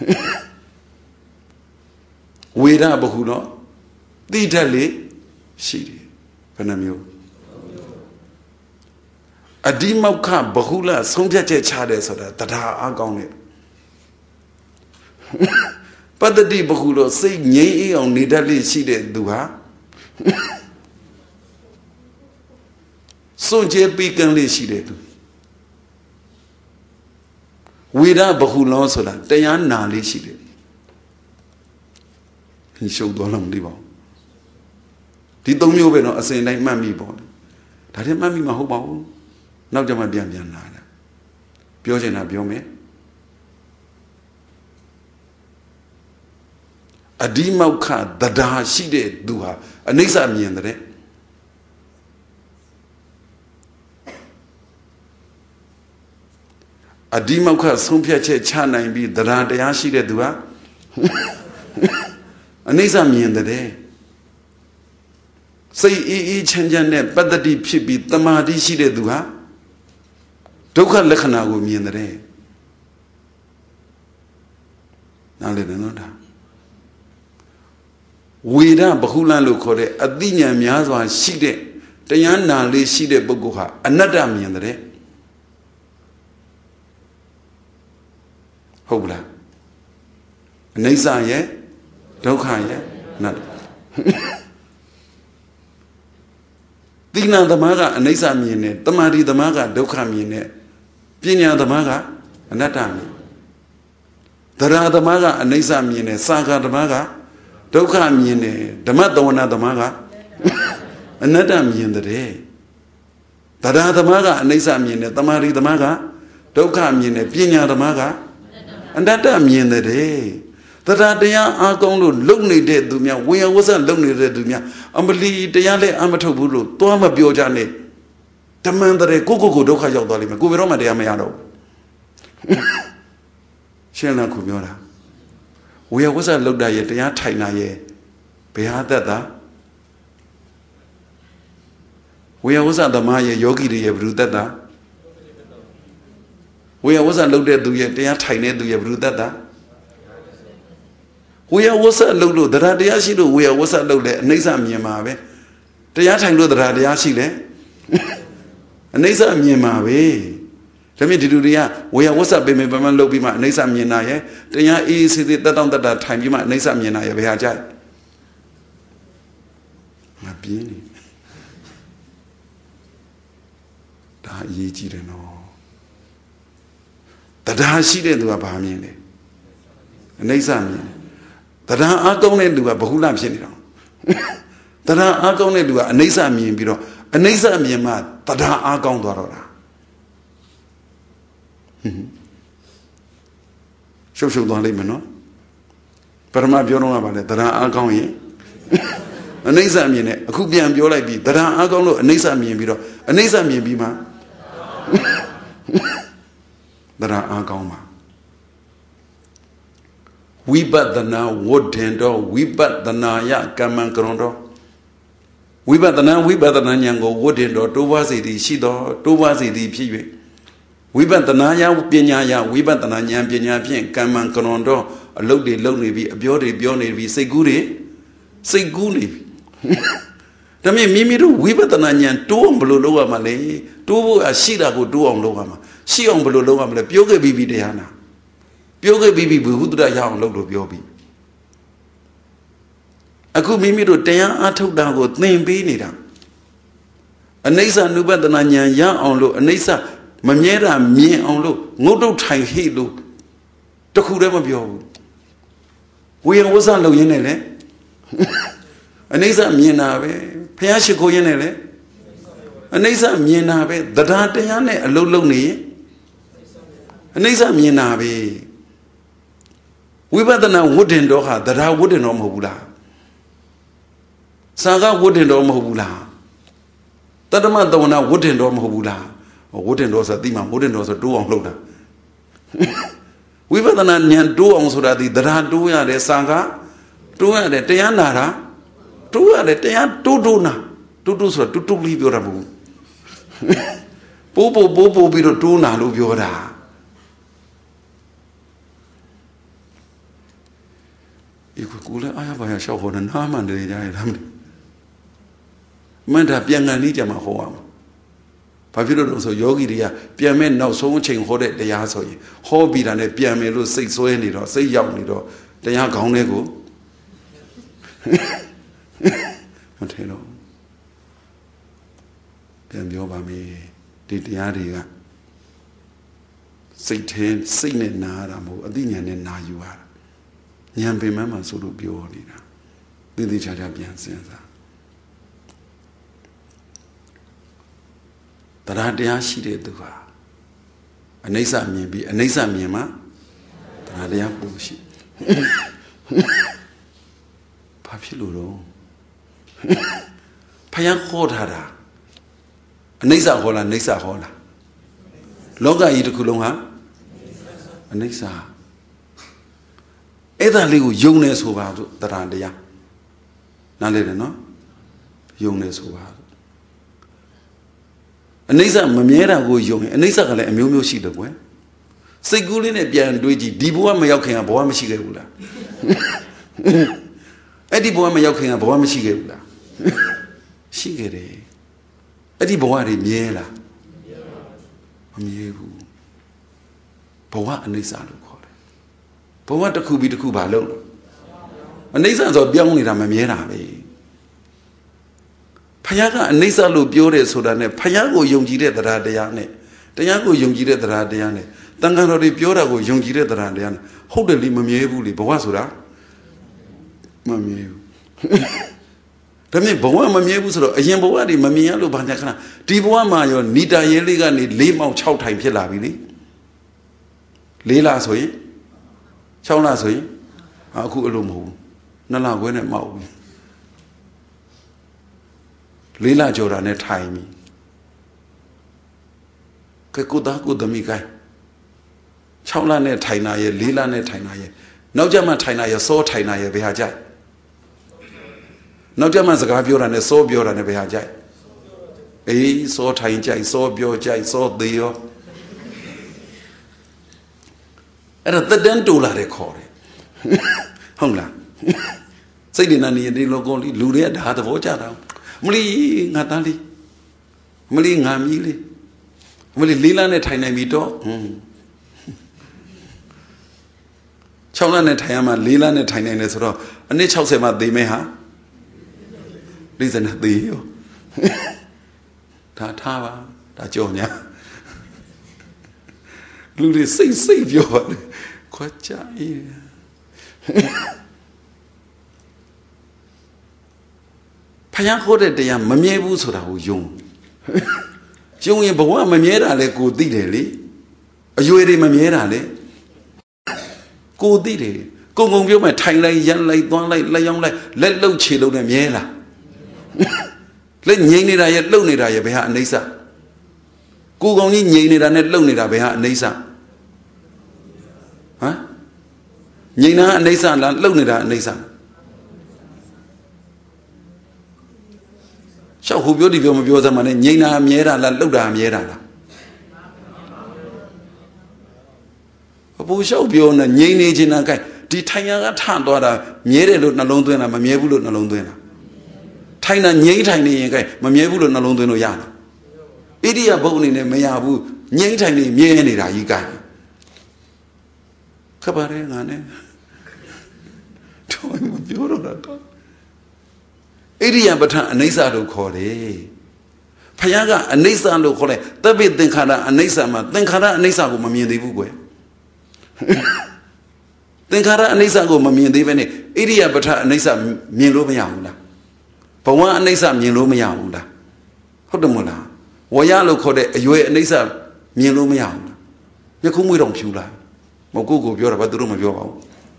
Weda bahulo, the Italy, she, Panamio. A demauka bahula, some piace chades or that are gone it. But the deep bahulo say ye on Italy, she did do her. So J. Beaconly she did. Weda bahulo so that they are nali she did. He showed all of them. Did don't you know a saying like mammy born? That is mammy mahobo. Now there might be a nada. Biogena biome. A demauka, the da she did do her. A nisa me and the a demauka, some piace chana and be the da de she did do her. Anisa me in the day. Say e change and net, but the deep should be the Mahdi she did do her. Doka Lekana with me in the day. Now let know that. We don't Bahula look for it. Adinia Miazwa she did. Diana Lee she did Boguha. Another me in the day. Hobla. Nisa ye. Dokaya, not. Dina the Maga, and Nisa mine, Tamari the Maga, Doka mine, Pina the Maga, and Natami. Dara the Maga, and Nisa mine, Saga the Maga, Doka mine, the Madonna the Maga, and Natami in the day. Dara the Maga, and Nisa mine, Tamari the Maga, Doka mine, Pina the Maga, and Natami in the day. That they are going to look needed to me. We wasn't lonely to me. I'm believe the Yale Amatobulu, Toma Biojane. The man that a Coco Doka Yodolima, Guveroma de Amayano. Shana Kumura. We wasn't looked at the Yatina ye. Behind that. We wasn't the Maya Yogi de Brudada. We wasn't looked at the Yatina de Brudada. We are was a look the Radiashi, we are was a look at Nizam Yamabe. The Yatango the Radiashi, a Nizam Yamabe. Let me do the we are was a baby Bama Nizam Yanaye. The Ya is that on that time you might Nizam Yanaya Behaja. My being. Da ye didn't know. The Dashi didn't do a Bamine. Nizam. That I don't do a Bahula Pinino. That I don't do a Nisa mean below. A Nisa mean mad. That I don't do. So, so don't let me know. But my bureau about it. That I don't in. A Nisa mean it. A could be and like be. That I don't know a Nisa mean below. A Nisa mean be ma. That I don't. We but the now wood tender, we but the na ya gaman grondo. We but the now we but the nanyango wood tender, two was it the shido, two was it the piwe. We but the naya pinya, we but the nanyan pinya pin, gaman grondo, a low de lonely be a beauty beyond be say goody, say goody. ဒါပေမဲ့မိမိတို့ဝိပဿနာဉာဏ်တိုးအောင်ဘယ်လိုလုပ်ရမှာလဲတိုးဖို့အရှိတာကိုတိုးအောင်လုပ်ရမှာရှိအောင်ဘယ်လိုလုပ်ရမလဲပြောခဲ့ပြီးပြီတရားနာပြောခဲ့ပြီးပြီဘုဟုတ္တရအောင်လုပ်လို့ပြောပြီးအခုမိမိတို့တရားအထုတ်တာကိုသင်ပေးနေတာအနိစ္စနုပဒနာဉာဏ်ရအောင်လို့အနိစ္စမမြဲတာမြင်အောင်လို့ငုတ်တုတ်ထိုင်ဟိလို့တခုတည်းမပြောဘူးဝေယဝဇ္ဇလုပ်ရင်းနဲ့လေအနိစ္စမြင်တာပဲဘုရားရှိခိုးရင်းနဲ့လေအနိစ္စမြင်တာပဲတရားတရားနဲ့အလုံးလုံးနေရင်အနိစ္စမြင်တာပဲဝိပဿနာဝဋ္ဌင်တော်ဟာတရားဝဋ္ဌင်တော်မဟုတ်ဘူးလားစာကဝဋ္ဌင်တော်မဟုတ်ဘူးလားတတ္တမတဝနာဝဋ္ဌင်တော်မဟုတ်ဘူးလားဝဋ္ဌင်တော်ဆိုသိမှာဝဋ္ဌင်တော်ဆိုတိုးအောင်လှုပ်တာဝိပဿနာဉာဏ်တိုးအောင်ဆိုတာဒီတရားတိုးရတယ်စာကတိုးရတယ်တရားနာတာတိုးရတယ်တရားတိုးတိုးနာတိုးတိုးဆိုတာတူတူလေးပြောတာမဟုတ်ဘူးပိုးပိုးပိုးပိုးပြီးတော့တိုးနာလို့ပြောတာဒီကူလည်းအားရပါရရှောက်ခေါ်နေနားမှန်တယ်ကြားရလားမသိမင်းဒါပြန်ကန်လေးကြမှာဟောရမှာဘာဖြစ်လို့လဲဆိုယောဂီတွေကပြန်မဲ့နောက်ဆုံးအချိန်ဟောတဲ့တရားဆိုရင်ဟောပြီးတာနဲ့ပြန်မယ်လို့စိတ်ဆွဲနေတော့စိတ်ရောက်နေတော့တရားကောင်းတဲ့ကိုမထဲတော့ပြန်ပြောပါမယ်ဒီတရားတွေကစိတ်ထဲစိတ်နဲ့နားတာမဟုတ်အသိဉာဏ်နဲ့နားယူရတာဉာဏ်ပင်မမှဆိုလို့ပြောနေတာသိသိချာချာပြန်စဉ်းစားတရားတရားရှိတဲ့သူဟာအနိစ္စမြင်ပြီးအနိစ္စမြင်မှတရားတရားပို့ရှိဘာဖြစ်လို့တော့ဖယားခေါ်ထားတာအနိစ္စဟောလားနိစ္စဟောလားလောကကြီးတစ်ခုလုံးဟာအနိစ္စအဲ့ဒါလေးကိုယုံနေဆိုပါစို့တရားတရားနားလည်တယ်နော်ယုံနေဆိုပါအနိစ္စမမြဲတာကိုယုံရင်အနိစ္စကလည်းအမျိုးမျိုးရှိတယ်ကွယ်စိတ်ကူးလေးနဲ့ပြန်တွေးကြည့်ဒီဘဝမရောက်ခင်ကဘဝမရှိခဲ့ဘူးလားအဲ့ဒီဘဝမရောက်ခင်ကဘဝမရှိခဲ့ဘူးလားရှိခဲ့တယ်အဲ့ဒီဘဝတွေမြဲလားမမြဲဘူးဘဝအနိစ္စလို့ခေါ်တယ်ဘဝတစ်ခုပြီးတစ်ခုဘာလို့အနိစ္စဆိုပြောင်းနေတာမမြဲတာပဲဖယားကအနိစ္စလို့ပြောတယ်ဆိုတာနဲ့ဖယားကိုယုံကြည်တဲ့တရားတရားနဲ့တရားကိုယုံကြည်တဲ့တရားတရားနဲ့တန်ခါတော်တွေပြောတာကိုယုံကြည်တဲ့တရားတရားနဲ့ဟုတ်တယ်လေမမြဲဘူးလေဘဝဆိုတာမမြဲဘူးဒါပေမဲ့ဘဝမမြဲဘူးဆိုတော့အရင်ဘဝတွေမမြင်ရလို့ဘာညာခဏဒီဘဝမှာရောနီတာရဲလေးကနေ၄မောင်၆ထိုင်ဖြစ်လာပြီလေ၄လဆိုရင်၆လဆိုရင်အခုအဲ့လိုမဟုတ်ဘူးနှစ်လခွဲနဲ့မောက်ပြီလေးလကျော်တာနဲ့ထိုင်ပြီကဲကိုသားကိုသမီးကိုင်း၆လနဲ့ထိုင်တာရဲ့၄လနဲ့ထိုင်တာရဲ့နောက်ကြမှထိုင်တာရဲ့စောထိုင်တာရဲ့ဘယ်ဟာကြိုက်နောက်ကြမှစကားပြောတာနဲ့စောပြောတာနဲ့ဘယ်ဟာကြိုက်အေးစောထိုင်ကြိုက်စောပြောကြိုက်စောသေးရောအဲ့ဒါတက်တန်းတူလာတဲ့ခေါ်တယ်ဟုတ်လားစိတ်တွေနဲ့နေဒီလိုကောလေးလူတွေကဒါသဘောကျတာမလီငါသားလေးမလီငါမီးလေးမလီလေးလနဲ့ထိုင်နိုင်ပြီတော့ဟွန်း၆လနဲ့ထိုင်ရမှလေးလနဲ့ထိုင်နိုင်တယ်ဆိုတော့အနည်း၆၀မှသေမဲဟာ၄၀နဲ့သေရောဒါထားပါဒါကြော်ညာလူတွေစိတ်စိတ်ပြောတယ်ခွက်ကြအေးဖယားခေါ်တဲ့တရားမမြဲဘူးဆိုတာကိုယုံယုံရင်ဘဝမမြဲတာလေကိုသိတယ်လေအရွယ်တွေမမြဲတာလေကိုသိတယ်ကုံကုံပြောမယ်ထိုင်လိုက်ရန်လိုက်သွားလိုက်လက်ယောင်းလိုက်လက်လှုပ်ခြေလှုပ်နဲ့မြဲလားလက်ငိမ့်နေတာရဲ့လှုပ်နေတာရဲ့ဘယ်ဟာအနိစ္စကိုကောင်ကြီးငိမ့်နေတာနဲ့လှုပ်နေတာဘယ်ဟာအနိစ္စဟမ်ငိမ့်တာအနိစ္စလားလှုပ်နေတာအနိစ္စရှောက်ဟိုပြောဒီပြောမပြောစမ်းမနဲ့ငိမ့်တာမြဲတာလားလှုပ်တာမြဲတာလားအပူရှောက်ပြောနေငိမ့်နေချင်တာကဲဒီထိုင်ရကထသွားတာမြဲတယ်လို့နှလုံးသွင်းတာမမြဲဘူးလို့နှလုံးသွင်းတာထိုင်တာငြိမ့်ထိုင်နေရင်ကဲမမြဲဘူးလို့နှလုံးသွင်းလို့ရလားဣရိယာပုအနေနဲ့မရဘူးငြိမ့်ထိုင်နေမြဲနေတာကြီးကဲခပ်ပါရဲငါနဲ့တော့မပြောတော့တာတော့ဣရိယာပဋ္ဌာန်အနိစ္စလို့ခေါ်တယ်ဖယားကအနိစ္စလို့ခေါ်တယ်သဗ္ဗေသင်္ခါရအနိစ္စမှာသင်္ခါရအနိစ္စကိုမမြင်သေးဘူးကွယ်သင်္ခါရအနိစ္စကိုမမြင်သေးဘဲနဲ့ဣရိယာပဋ္ဌာန်အနိစ္စမြင်လို့မရဘူးလားဘဝအနိစ္စမြင်လို့မရဘူးလားဟုတ်တယ်မလားဝရလို့ခေါ်တဲ့အရွယ်အနိစ္စမြင်လို့မရဘူးလားမျက်ခုံးမွေးတော်ဖြူလာမဟုတ်ကိုကိုပြောတာဘာသူတို့မပြောပါဘူး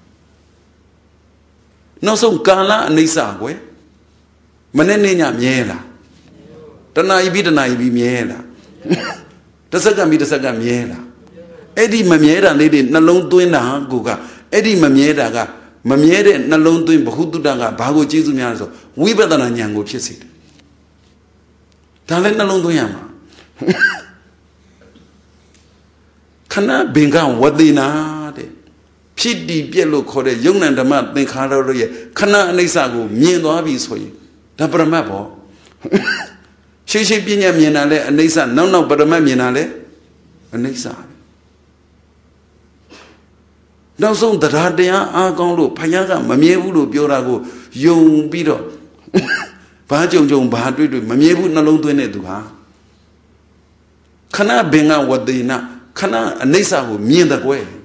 နောက်ဆုံးကာလအနိစ္စကွယ်မနေ့နေ့ညမြဲလားတဏှာဤပြီးတဏှာဤပြီးမြဲလားတစ်စက္ကန့်ပြီးတစ်စက္ကန့်မြဲလားအဲ့ဒီမမြဲတာလေးတွေနှလုံးသွင်းတာကိုကအဲ့ဒီမမြဲတာကမမြဲတဲ့နှလုံးသွင်းဘဟုတုတ္တကဘာကိုကျေးဇူးများလဲဆိုဝိပဿနာဉာဏ်ကိုဖြစ်စေတယ်ဒါလည်းနှလုံးသွင်းရမှာခဏဘင်္ဂဝတိနာတဲ့ဖြစ်တည်ပြက်လို့ခေါ်တဲ့ယုံနံဓမ္မသင်္ခါရတို့ရဲ့ခဏအနိစ္စကိုမြင်သွားပြီဆိုရင်ဒါပရမတ်ပေါ့ရှေးရှေးပညာမြင်တာလဲအနိစ္စနောက်နောက်ပရမတ်မြင်တာလဲအနိစ္စနောက်ဆုံးတရားတရားအားကောင်းလို့ဖယားကမမြဲဘူးလို့ပြောတာကိုယုံပြီးတော့ဘာကြုံကြုံဘာတွေ့တွေ့မမြဲဘူးနှလုံးသွင်းတဲ့သူဟာခဏဘင်္ဂဝတိနာခဏအနိစ္စကိုမြင်တဲ့ကွယ်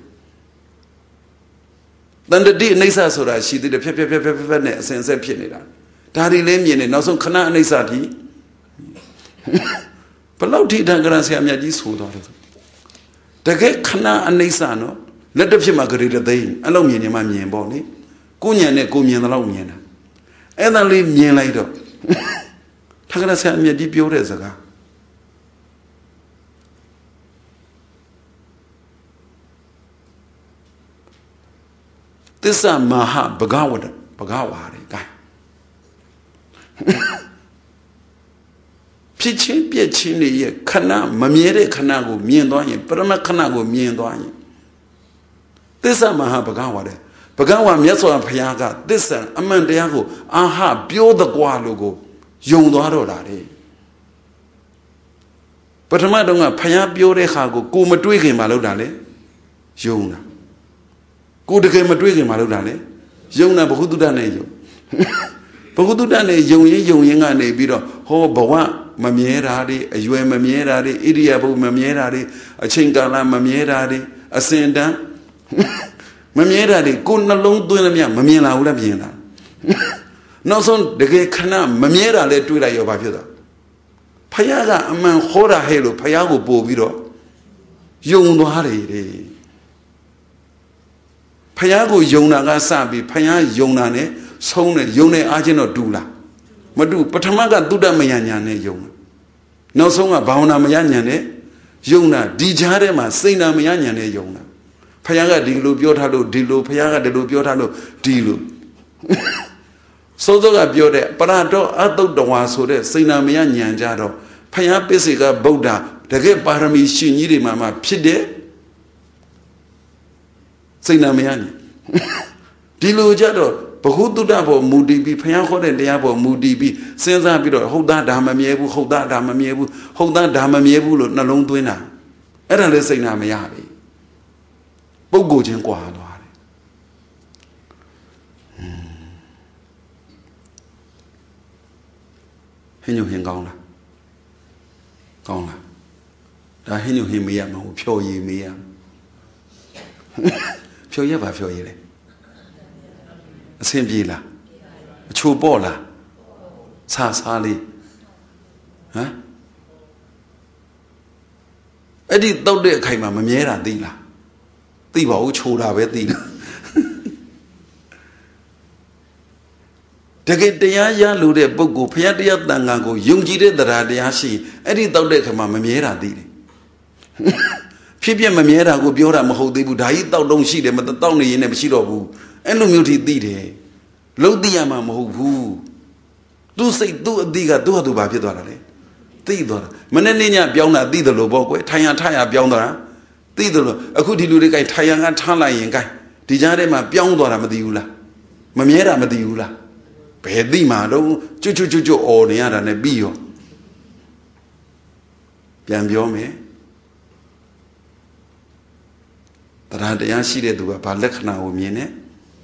တန်တတိအနိစ္စဆိုတာရှိသေးတယ်ဖြက်ဖြက်ဖြက်ဖြက်ဖြက်နဲ့အစဉ်အဆက်ဖြစ်နေတာဒါတွေလည်းမြင်နေနောက်ဆုံးခဏအနိစ္စတိဘလောက်ထိတန်ကရဆရာမြတ်ကြီးဆိုသွားတယ်တကယ်ခဏအနိစ္စနော်လက်တစ်ဖြစ်မှာဂရေတသိန်းအဲ့လိုမြင်နေမှမြင်ပေါ့လေကိုညံနဲ့ကိုမြင်တဲ့လောက်မြင်တာအဲ့ဒါလေးမြင်လိုက်တော့တန်ကရဆရာမြတ်ကြီးပြောတဲ့စကားသစ္စာမဟာဘဂဝတဘဂဝါရေကဲဖြစ်ချင်းပြည့်ချင်းတွေရဲ့ခဏမမြဲတဲ့ခဏကိုမြင်သွားရင်ပရမခဏကိုမြင်သွားရင်သစ္စာမဟာဘဂဝါရေဘဂဝါမြတ်စွာဘုရားကသစ္စာအမှန်တရားကိုအာဟပြောတကွာလို့ကိုယုံသွားတော့တာလေပထမတုန်းကဘုရားပြောတဲ့ခါကိုကိုမတွေးခင်မလုပ်တာလေယုံတာကိုတကယ်မတွေးခင်မလုပ်တာလေယုံတာဘ ഹു တုတ္တနဲ့ယုံဘ ഹു တုတ္တနဲ့ယုံရင်ယုံရင်ကနေပြီးတော့ဟောဘဝမမြဲတာတွေအရွယ်မမြဲတာတွေဣရိယာပုမမြဲတာတွေအချိန်ကာလမမြဲတာတွေအစဉ်တန်းမမြဲတာတွေကိုနှလုံးသွင်းလို့မမြင်လာဘူးလားမြင်လာနောက်ဆုံးတကယ်ခဏမမြဲတာလဲတွေးလိုက်ရောဘာဖြစ်သွားဖယားကအမှန်ခေါ်တာဟဲ့လို့ဖယားကိုပို့ပြီးတော့ယုံသွားတယ်တဲ့ဖယားကိုယုံတာကစပြီးဖယားယုံတာနဲ့ဆုံးတယ်ယုံတဲ့အားချင်းတော့တူလားမတူပထမကသုတ္တမယညာနဲ့ယုံတာနောက်ဆုံးကဘာဝနာမယညာနဲ့ယုံတာဒီကြားထဲမှာစိတ်နာမယညာနဲ့ယုံတာဖယားကဒီလိုပြောထားလို့ဒီလိုဖယားကဒီလိုပြောထားလို့ဒီလိုစိုးစိုးကပြောတဲ့ပရတောအတုတ္တဝါဆိုတဲ့စိတ်နာမယညာကြတော့ဖယားပစ္စေကဗုဒ္ဓတကယ်ပါရမီရှင်ကြီးတွေမှာမှဖြစ်တဲ့စိတ်နာမယညာဒီလိုကြတော့ဘ ഹു တုတ္တဘောမူတည်ပြီးဖယားခေါ်တဲ့တရားဘောမူတည်ပြီးစဉ်းစားပြီးတော့ဟုတ်သားဒါမမြဲဘူးဟုတ်သားဒါမမြဲဘူးဟုတ်သားဒါမမြဲဘူးလို့နှလုံးသွင်းတာအဲ့ဒါလည်းစိတ်နာမယပဲပုဂ္ဂိုလ်ချင်းကွာသွားတယ်ဟင်းညိုဟင်းကောင်းလားကောင်းလားဒါဟင်းညိုဟင်းမေးရမှာဖြော်ရည်မေးရဖြော်ရပါဖြော်ရလေအဆင်ပြေလားအချိုပေါ့လားဆာဆာလေးဟမ်အဲ့ဒီတောက်တဲ့အခိုင်မှာမမြဲတာသိလားသိပါဦးချိုတာပဲသိလားတကယ်တရားရလို့တဲ့ပုဂ္ဂိုလ်ဘုရားတရားတန်ခါကိုယုံကြည်တဲ့တရားတရားရှိအဲ့ဒီတောက်တဲ့အခါမှာမမြဲတာသိတယ်ဖြစ်ဖြစ်မမြဲတာကိုပြောတာမဟုတ်သေးဘူးဒါကြီးတောက်တုံးရှိတယ်မတောက်နေရင်လည်းမရှိတော့ဘူးအဲ့လိုမျိုးထိသိတယ်လုံးသိရမှာမဟုတ်ဘူးသူ့စိတ်သူ့အတိကသူ့ဟာသူဘာဖြစ်သွားတာလဲသိသွားတာမနေ့နေ့ညပြောင်းတာသိတယ်လို့ပေါ့ကွယ်ထိုင်ရထရပြောင်းသွားတာသိတယ်လို့အခုဒီလူတွေကထိုင်ရကထားလိုက်ရင်ကဲဒီကြားထဲမှာပြောင်းသွားတာမသိဘူးလားမမြဲတာမသိဘူးလားဘယ်သိမှာတော့ကျွတ်ကျွတ်ကျွတ်ကျွတ်အော်နေရတာနဲ့ပြီးရောပြန်ပြောမယ်တရားတရားရှိတဲ့သူကဘာလက္ခဏာကိုမြင်နဲ့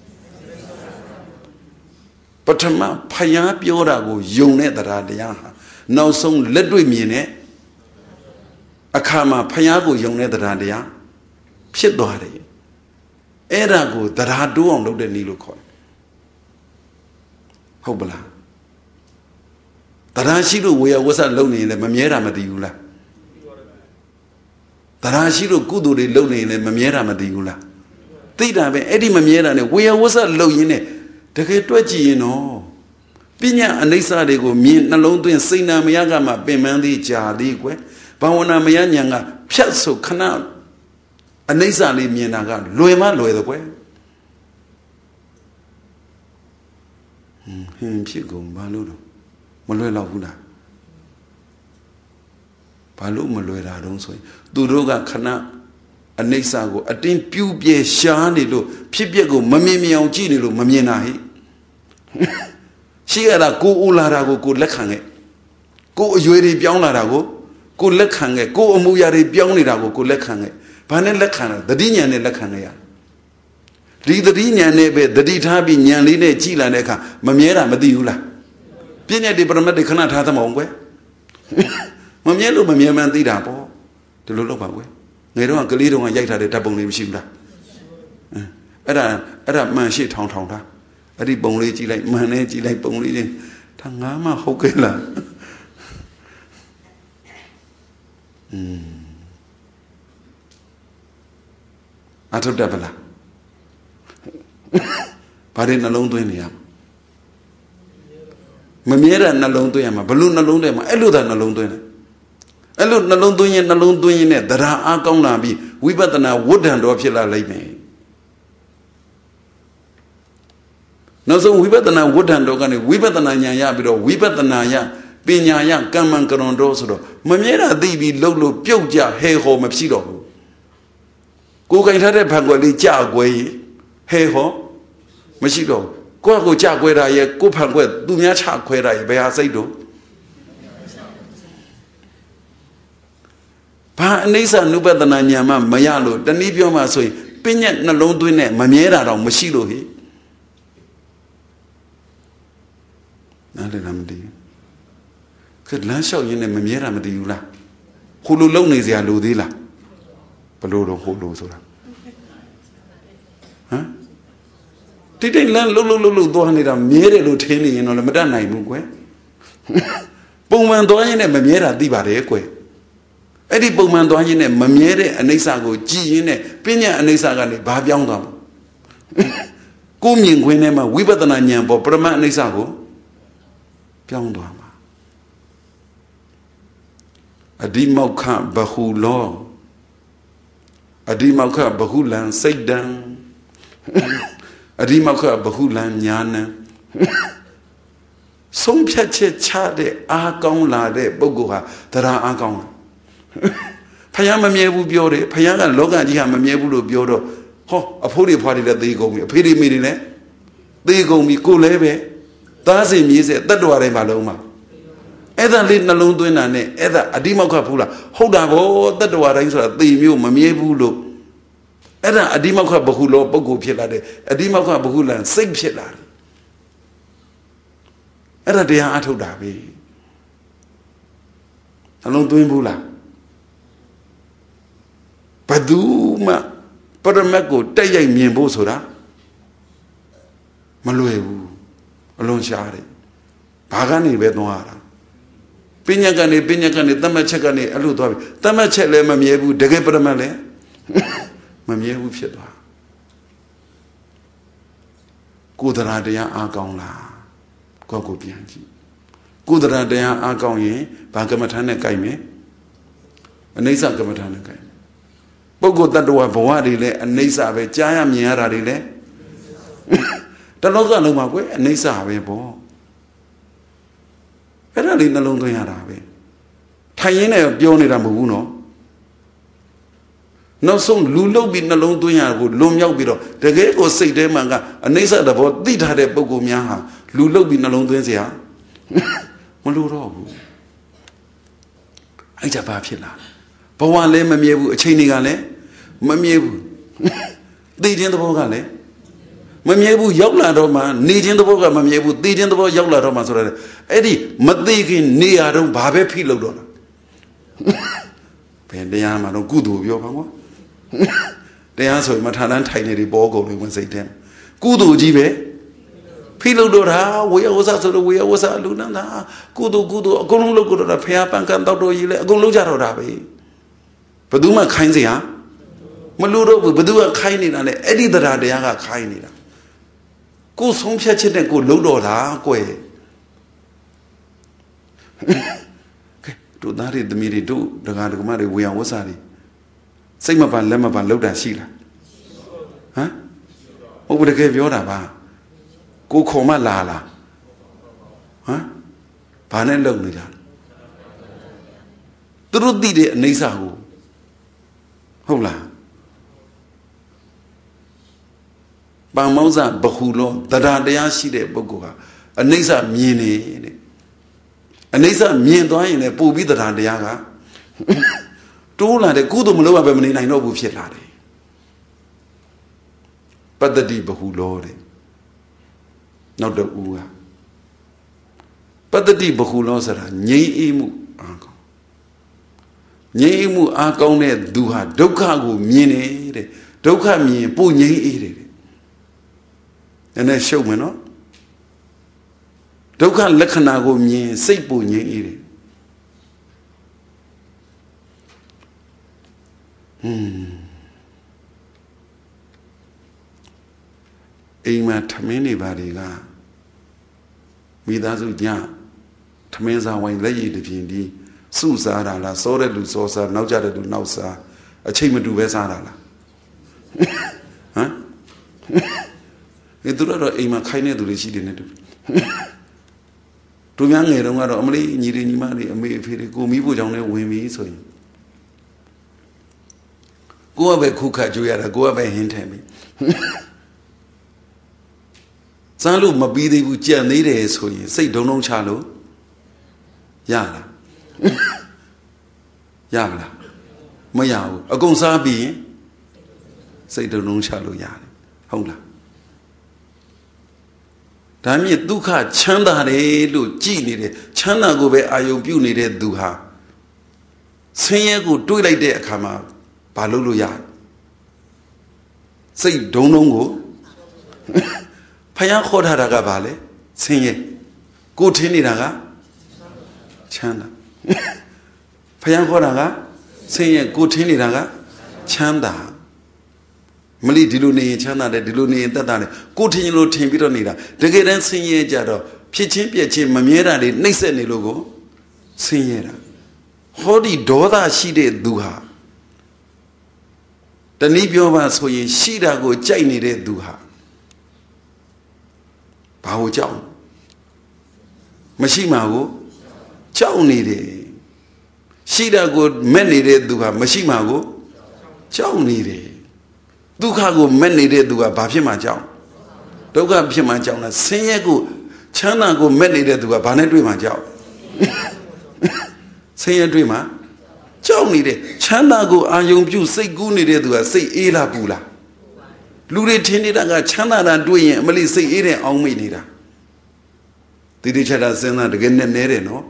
ပထမဖယားပြောတာကိုယုံတဲ့တရားတရားဟာနောက်ဆုံးလက်တွေ့မြင်တဲ့အခါမှာဖယားကိုယုံတဲ့တရားတရားဖြစ်သွားတယ်အဲ့ဒါကိုတရားတိုးအောင်လုပ်တဲ့နည်းလို့ခေါ်တယ်ဟုတ်ပလားတရားရှိလို့ဝေယဝဆလုပ်နေရင်လည်းမမြဲတာမသိဘူးလားတရားရှိလို့ကုသိုလ်တွေလုပ်နေရင်လည်းမမြဲတာမသိဘူးလားသိတာပဲအဲ့ဒီမမြဲတာနဲ့ဝေယဝဆလုပ်ရင်းနဲ့တကယ်တွက်ကြည့်ရင်တော့ပညာအနိစ္စတွေကိုမြင်နှလုံးသွင်းစိတ်နာမယကမှပင်ပန်းသေးကြာသေးကွယ်ဘာဝနာမယဉာဏ်ကဖြတ်ဆိုခဏအနိစ္စလေးမြင်တာကလွယ်မလွယ်တော့ကွယ်ဟင်းဖြစ်ကုန်ဘာလို့တော့မလွယ်တော့ဘူးလားဘာလို့မလွယ်တာတုံးဆိုရင်သူတို့ကခဏအနိစ္စကိုအတင်းပြူပြဲရှားနေလို့ဖြစ်ပျက်ကိုမမြင်မြင်အောင်ကြည့်နေလို့မမြင်တာဟိရှိရတာကိုအိုလာတာကိုကိုလက်ခံခဲ့ကိုအရွယ်တွေပြောင်းလာတာကိုကိုလက်ခံခဲ့ကိုအမူအရာတွေပြောင်းနေတာကိုကိုလက်ခံခဲ့ဘာနဲ့လက်ခံလဲသတိဉာဏ်နဲ့လက်ခံခဲ့ရဒီသတိဉာဏ်နဲ့ပဲသတိထားပြီးဉာဏ်လေးနဲ့ကြည်လာတဲ့အခါမမြဲတာမသိဘူးလားပြည့်ညက်တွေပရမတ်တွေခဏထားသမောင်ကွယ်မမြဲလို့မမြဲမှန်းသိတာပေါ့ဒီလိုလုပ်ပါကွယ်ငယ်တော့ကလေးတုန်းကရိုက်ထားတဲ့ဓာတ်ပုံလေးမရှိဘူးလားအဲ့ဒါအဲ့ဒါမှန်ရှိထောင်ထောင်ထားအဲ့ဒီပုံလေးကြည့်လိုက်မှန်နဲ့ကြည့်လိုက်ပုံလေးချင်းဒါငါမှဟုတ်ကဲ့လားอืมအထုတ္တပလားဘာတွေနှလုံးသွင်းနေရမမြဲတဲ့နှလုံးသွင်းရမှာဘလို့နှလုံးသွင်းမှာအဲ့လိုသာနှလုံးသွင်းတယ်အဲ့လိုနှလုံးသွင်းရင်နှလုံးသွင်းရင်နဲ့တရားအားကောင်းလာပြီးဝိပဿနာဝဋ္ဌံတော်ဖြစ်လာလိမ့်မယ်နောက်ဆုံးဝိပဿနာဝဋ္ဌံတော်ကနေဝိပဿနာဉာဏ်ရပြီးတော့ဝိပဿနာယပညာယကမ္မံကရွန်တော်ဆိုတော့မမြဲတာသိပြီးလှုပ်လို့ပြုတ်ကြဟဲဟောမဖြစ်တော့ဘူးကိုယ်ကင်ထားတဲ့ဖန်ကွယ်လေးကြာကွယ်ဟဲဟောမရှိတော့ဘူးကိုယ့်ကိုကြာကွယ်တာရဲ့ကိုယ်ဖန်ကွယ်သူများချခွဲတာရဲ့ဘယ်ဟာစိတ်တော့ဘာအနိစ္စနုပဒနာဉာဏ်မှမရလို့တနည်းပြောမှဆိုရင်ပညာနှလုံးသွင်းနဲ့မမြဲတာတော့မရှိလို့ဟိနားလည်လားမသိဘူးခက်လမ်းလျှောက်ရင်းနဲ့မမြဲတာမသိဘူးလားဟိုလိုလုံနေစရာလိုသေးလားဘလို့တော့ဟိုလိုဆိုတာဟမ်တိတ်တိတ်လမ်းလှုပ်လှုပ်လှုပ်လှုပ်သွားနေတာမြဲတယ်လို့ထင်နေရင်တော့လည်းမတတ်နိုင်ဘူးကွယ်ပုံမှန်သွားရင်းနဲ့မမြဲတာသိပါတယ်ကွယ်အဲ့ဒီပုံမှန်သွားရင်းနဲ့မမြဲတဲ့အနိစ္စကိုကြည်ရင်းနဲ့ပညာအနိစ္စကနေဘာပြောင်းသွားမှာကိုမြင်ခွင်းထဲမှာဝိပဿနာဉာဏ်ပေါ်ပရမတ်အနိစ္စကိုပြောင်းသွားမှာအဓိမောက္ခဘဟုလောအဓိမောက္ခဘဟုလံစိတ်တံအဓိမောက္ခဘဟုလံညာဏံဆုံးဖြတ်ချက်ချတဲ့အားကောင်းလာတဲ့ပုဂ္ဂိုလ်ဟာတရားအားကောင်းလာဖယားမမြဲဘူးပြောတယ်ဖယားကလောကကြီးဟာမမြဲဘူးလို့ပြောတော့ဟောအဖိုးတွေဖွားတွေလည်းသေကုန်ပြီအဖေတွေမိတွေလည်းသေကုန်ပြီကိုလည်းပဲသားစီမြေးစေတတ္တဝါတိုင်းမှာလုံးမှာအဲ့ဒါလေးနှလုံးသွင်းတာနဲ့အဲ့ဒါအဓိမောက္ခဘူးလားဟုတ်တာဗောတတ္တဝါတိုင်းဆိုတာသေမျိုးမမြဲဘူးလို့အဲ့ဒါအဓိမောက္ခဘဟုလောပုဂ္ဂိုလ်ဖြစ်လာတယ်အဓိမောက္ခဘဟုလံစိတ်ဖြစ်လာတယ်အဲ့ဒါတရားအထုတ်တာပဲနှလုံးသွင်းဘူးလားဘယ်သူမှပရမတ်ကိုတက်ရိုက်မြင်ဖို့ဆိုတာမလွယ်ဘူးအလွန်ရှားတယ်ဘာကနေပဲသွားတာပညာကနေပညာကနေတမတ်ချက်ကနေအဲ့လိုသွားပြီတမတ်ချက်လည်းမမြဲဘူးတကယ်ပရမတ်လည်းမမြဲဘူးဖြစ်သွားကိုယ်တရားတရားအားကောင်းလားကိုယ့်ကိုပြန်ကြည့်ကိုယ်တရားတရားအားကောင်းရင်ဘာကမ္မထာနဲ့ကြိုက်မယ်အနိစ္စကမ္မထာနဲ့ကြိုက်မယ်ပုဂ္ဂိုလ်တ attva ဘဝတွေလည်းအနိစ္စပဲကြားရမြင်ရတာတွေလည်းတလောကလုံးမှာကွယ်အနိစ္စပဲပေါ့အဲ့ဒါလေးနှလုံးသွင်းရတာပဲထိုင်ရင်းနဲ့ပြောနေတာမဟုတ်ဘူးနော်နောက်ဆုံးလူလုတ်ပြီးနှလုံးသွင်းရကိုလွန်မြောက်ပြီးတော့တကယ်ကိုစိတ်ထဲမှာကအနိစ္စသဘောသိထားတဲ့ပုဂ္ဂိုလ်များဟာလူလုတ်ပြီးနှလုံးသွင်းเสียမလို့တော့ဘူးအဲ့ကြဘာဖြစ်လာဘဝလည်းမမြဲဘူးအချိန်တွေကလည်းမမြဲဘူးသိခြင်းသဘောကလည်းမမြဲဘူးရောက်လာတော့မှနေခြင်းသဘောကမမြဲဘူးသိခြင်းသဘောရောက်လာတော့မှဆိုတော့အဲ့ဒီမသိခင်နေရတော့ဘာပဲဖိလို့တော့လားဘယ်တရားမှတော့ကုသိုလ်ပြောပါကွာတရားဆိုရင်မထာတန်းထိုင်နေဒီပေါ်ကုန်လို့ဝင်စိတ်ထဲကုသိုလ်ကြီးပဲဖိလို့တော့တာဝေယဝဆဆိုတော့ဝေယဝဆလူနန္ဒာကုသိုလ်ကုသိုလ်အကုန်လုံးလုပ်ကြတော့တာဖះပန်းကန်တောက်တော်ကြီးလဲအကုန်လုံးကြတော့တာပဲဘယ်သူမှခိုင်းစရာမလို့တော့ဘူးဘယ်သူကခိုင်းနေတာလဲအဲ့ဒီတရားတရားကခိုင်းနေတာကိုယ်ဆုံးဖြတ်ချက်နဲ့ကိုယ်လုံးတော့တာကွယ်ကဲတို့သားတွေသမီးတွေတို့ဒကာဒကမတွေဝေယဝဆတွေစိတ်မပန်လက်မပန်လောက်တာရှိလားဟမ်ဟုတ်ဘူးတကယ်ပြောတာပါကိုခေါ်မှလာလားဟမ်ဘာနဲ့လုံနေကြသူတို့သိတဲ့အနေစာကိုဟုတ်လားပန်မောင်းစာဘခုလုံးတရားတရားရှိတဲ့ပုဂ္ဂိုလ်ဟာအနေစာမြင်နေတဲ့အနေစာမြင်သွားရင်လည်းပို့ပြီးတရားတရားကတိုးလာတယ်ကုသိုလ်မလုပ်ရဘဲမနေနိုင်တော့ဘူးဖြစ်လာတယ်ပတ္တိဘဟုလောတဲ့နောက်တော့ဦးကပတ္တိဘဟုလောဆိုတာငြိမ်းအေးမှုအားကောင်းငြိမ်းအေးမှုအားကောင်းတဲ့သူဟာဒုက္ခကိုမြင်တယ်ဒုက္ခမြင်ပို့ငြိမ်းအေးတယ်နည်းနည်းရှုပ်မယ်နော်ဒုက္ခလက္ခဏာကိုမြင်စိတ်ပို့ငြိမ်းအေးတယ်ဟွန်းအိမ်မှာထမင်းတွေပါတွေကမိသားစုညထမင်းစားဝိုင်းလက်ရည်တစ်ပြင်းဒီစုစားတာလားစောတဲ့လူစောစားနောက်ကြတဲ့လူနောက်စားအချိန်မတူပဲစားတာလားဟမ်ဒီတို့တော့အိမ်မှာခိုင်းနေသူတွေရှိတယ်နဲ့တူတို့များငယ်တုန်းကတော့အမလေးညီတွေညီမတွေအမေအဖေတွေကိုမိဖို့ကြောင့်လည်းဝင်ပြီဆိုရင်ကိုကပဲခုခတ်ကြွရတာကိုကပဲဟင်းထည့်ပြီစမ်းလို့မပြီးသေးဘူးကြံသေးတယ်ဆိုရင်စိတ်ဒုံဒုံချလို့ရလားရမလားမရဘူးအကုန်စားပြီးရင်စိတ်ဒုံဒုံချလို့ရတယ်ဟုတ်လားဒါမြင့်ဒုက္ခချမ်းသာတယ်လို့ကြည်နေတယ်ချမ်းသာကိုပဲအာယုံပြုနေတဲ့သူဟာဆင်းရဲကိုတွေးလိုက်တဲ့အခါမှာဘာလုပ်လို့ရစိတ်ဒုံဒုံကိုဖယားခေါ်ထားတာကဘာလဲဆင်းရဲကိုထင်းနေတာကချမ်းသာဖယားခေါ်တာကဆင်းရဲကိုထင်းနေတာကချမ်းသာမလိဒီလိုနေရင်ချမ်းသာတယ်ဒီလိုနေရင်တက်တာတယ်ကိုထင်းလို့ထင်ပြီးတော့နေတာတကယ်တမ်းဆင်းရဲကြတော့ဖြစ်ချင်းပြက်ချင်းမမြဲတာတွေနှိမ့်ဆက်နေလို့ကိုဆင်းရဲတာဟောဒီဒေါသရှိတဲ့သူဟာတနည်းပြောပါဆိုရင်ရှိတာကိုကြိုက်နေတဲ့သူဟာဘာကိုကြောက်မရှိမှာကိုကြောက်နေတယ်ရှိတာကိုမက်နေတဲ့သူဟာမရှိမှာကိုကြောက်နေတယ်ဒုက္ခကိုမက်နေတဲ့သူကဘာဖြစ်မှာကြောက်ဒုက္ခဖြစ်မှာကြောက်လားဆင်းရဲကိုချမ်းသာကိုမက်နေတဲ့သူကဘာနဲ့တွေ့မှာကြောက်ဆင်းရဲတွေ့မှာကြောက်နေတယ်ချမ်းသာကိုအာယုံပြုစိတ်ကူးနေတဲ့သူကစိတ်အေးလားပူလားလူတွေထင်နေတာကချမ်းသာတာတွေ့ရင်အမလိစိတ်အေးတဲ့အောင်းမိနေတာတိတိကျကျစဉ်းစားတကယ်နဲ့နဲတယ်နော်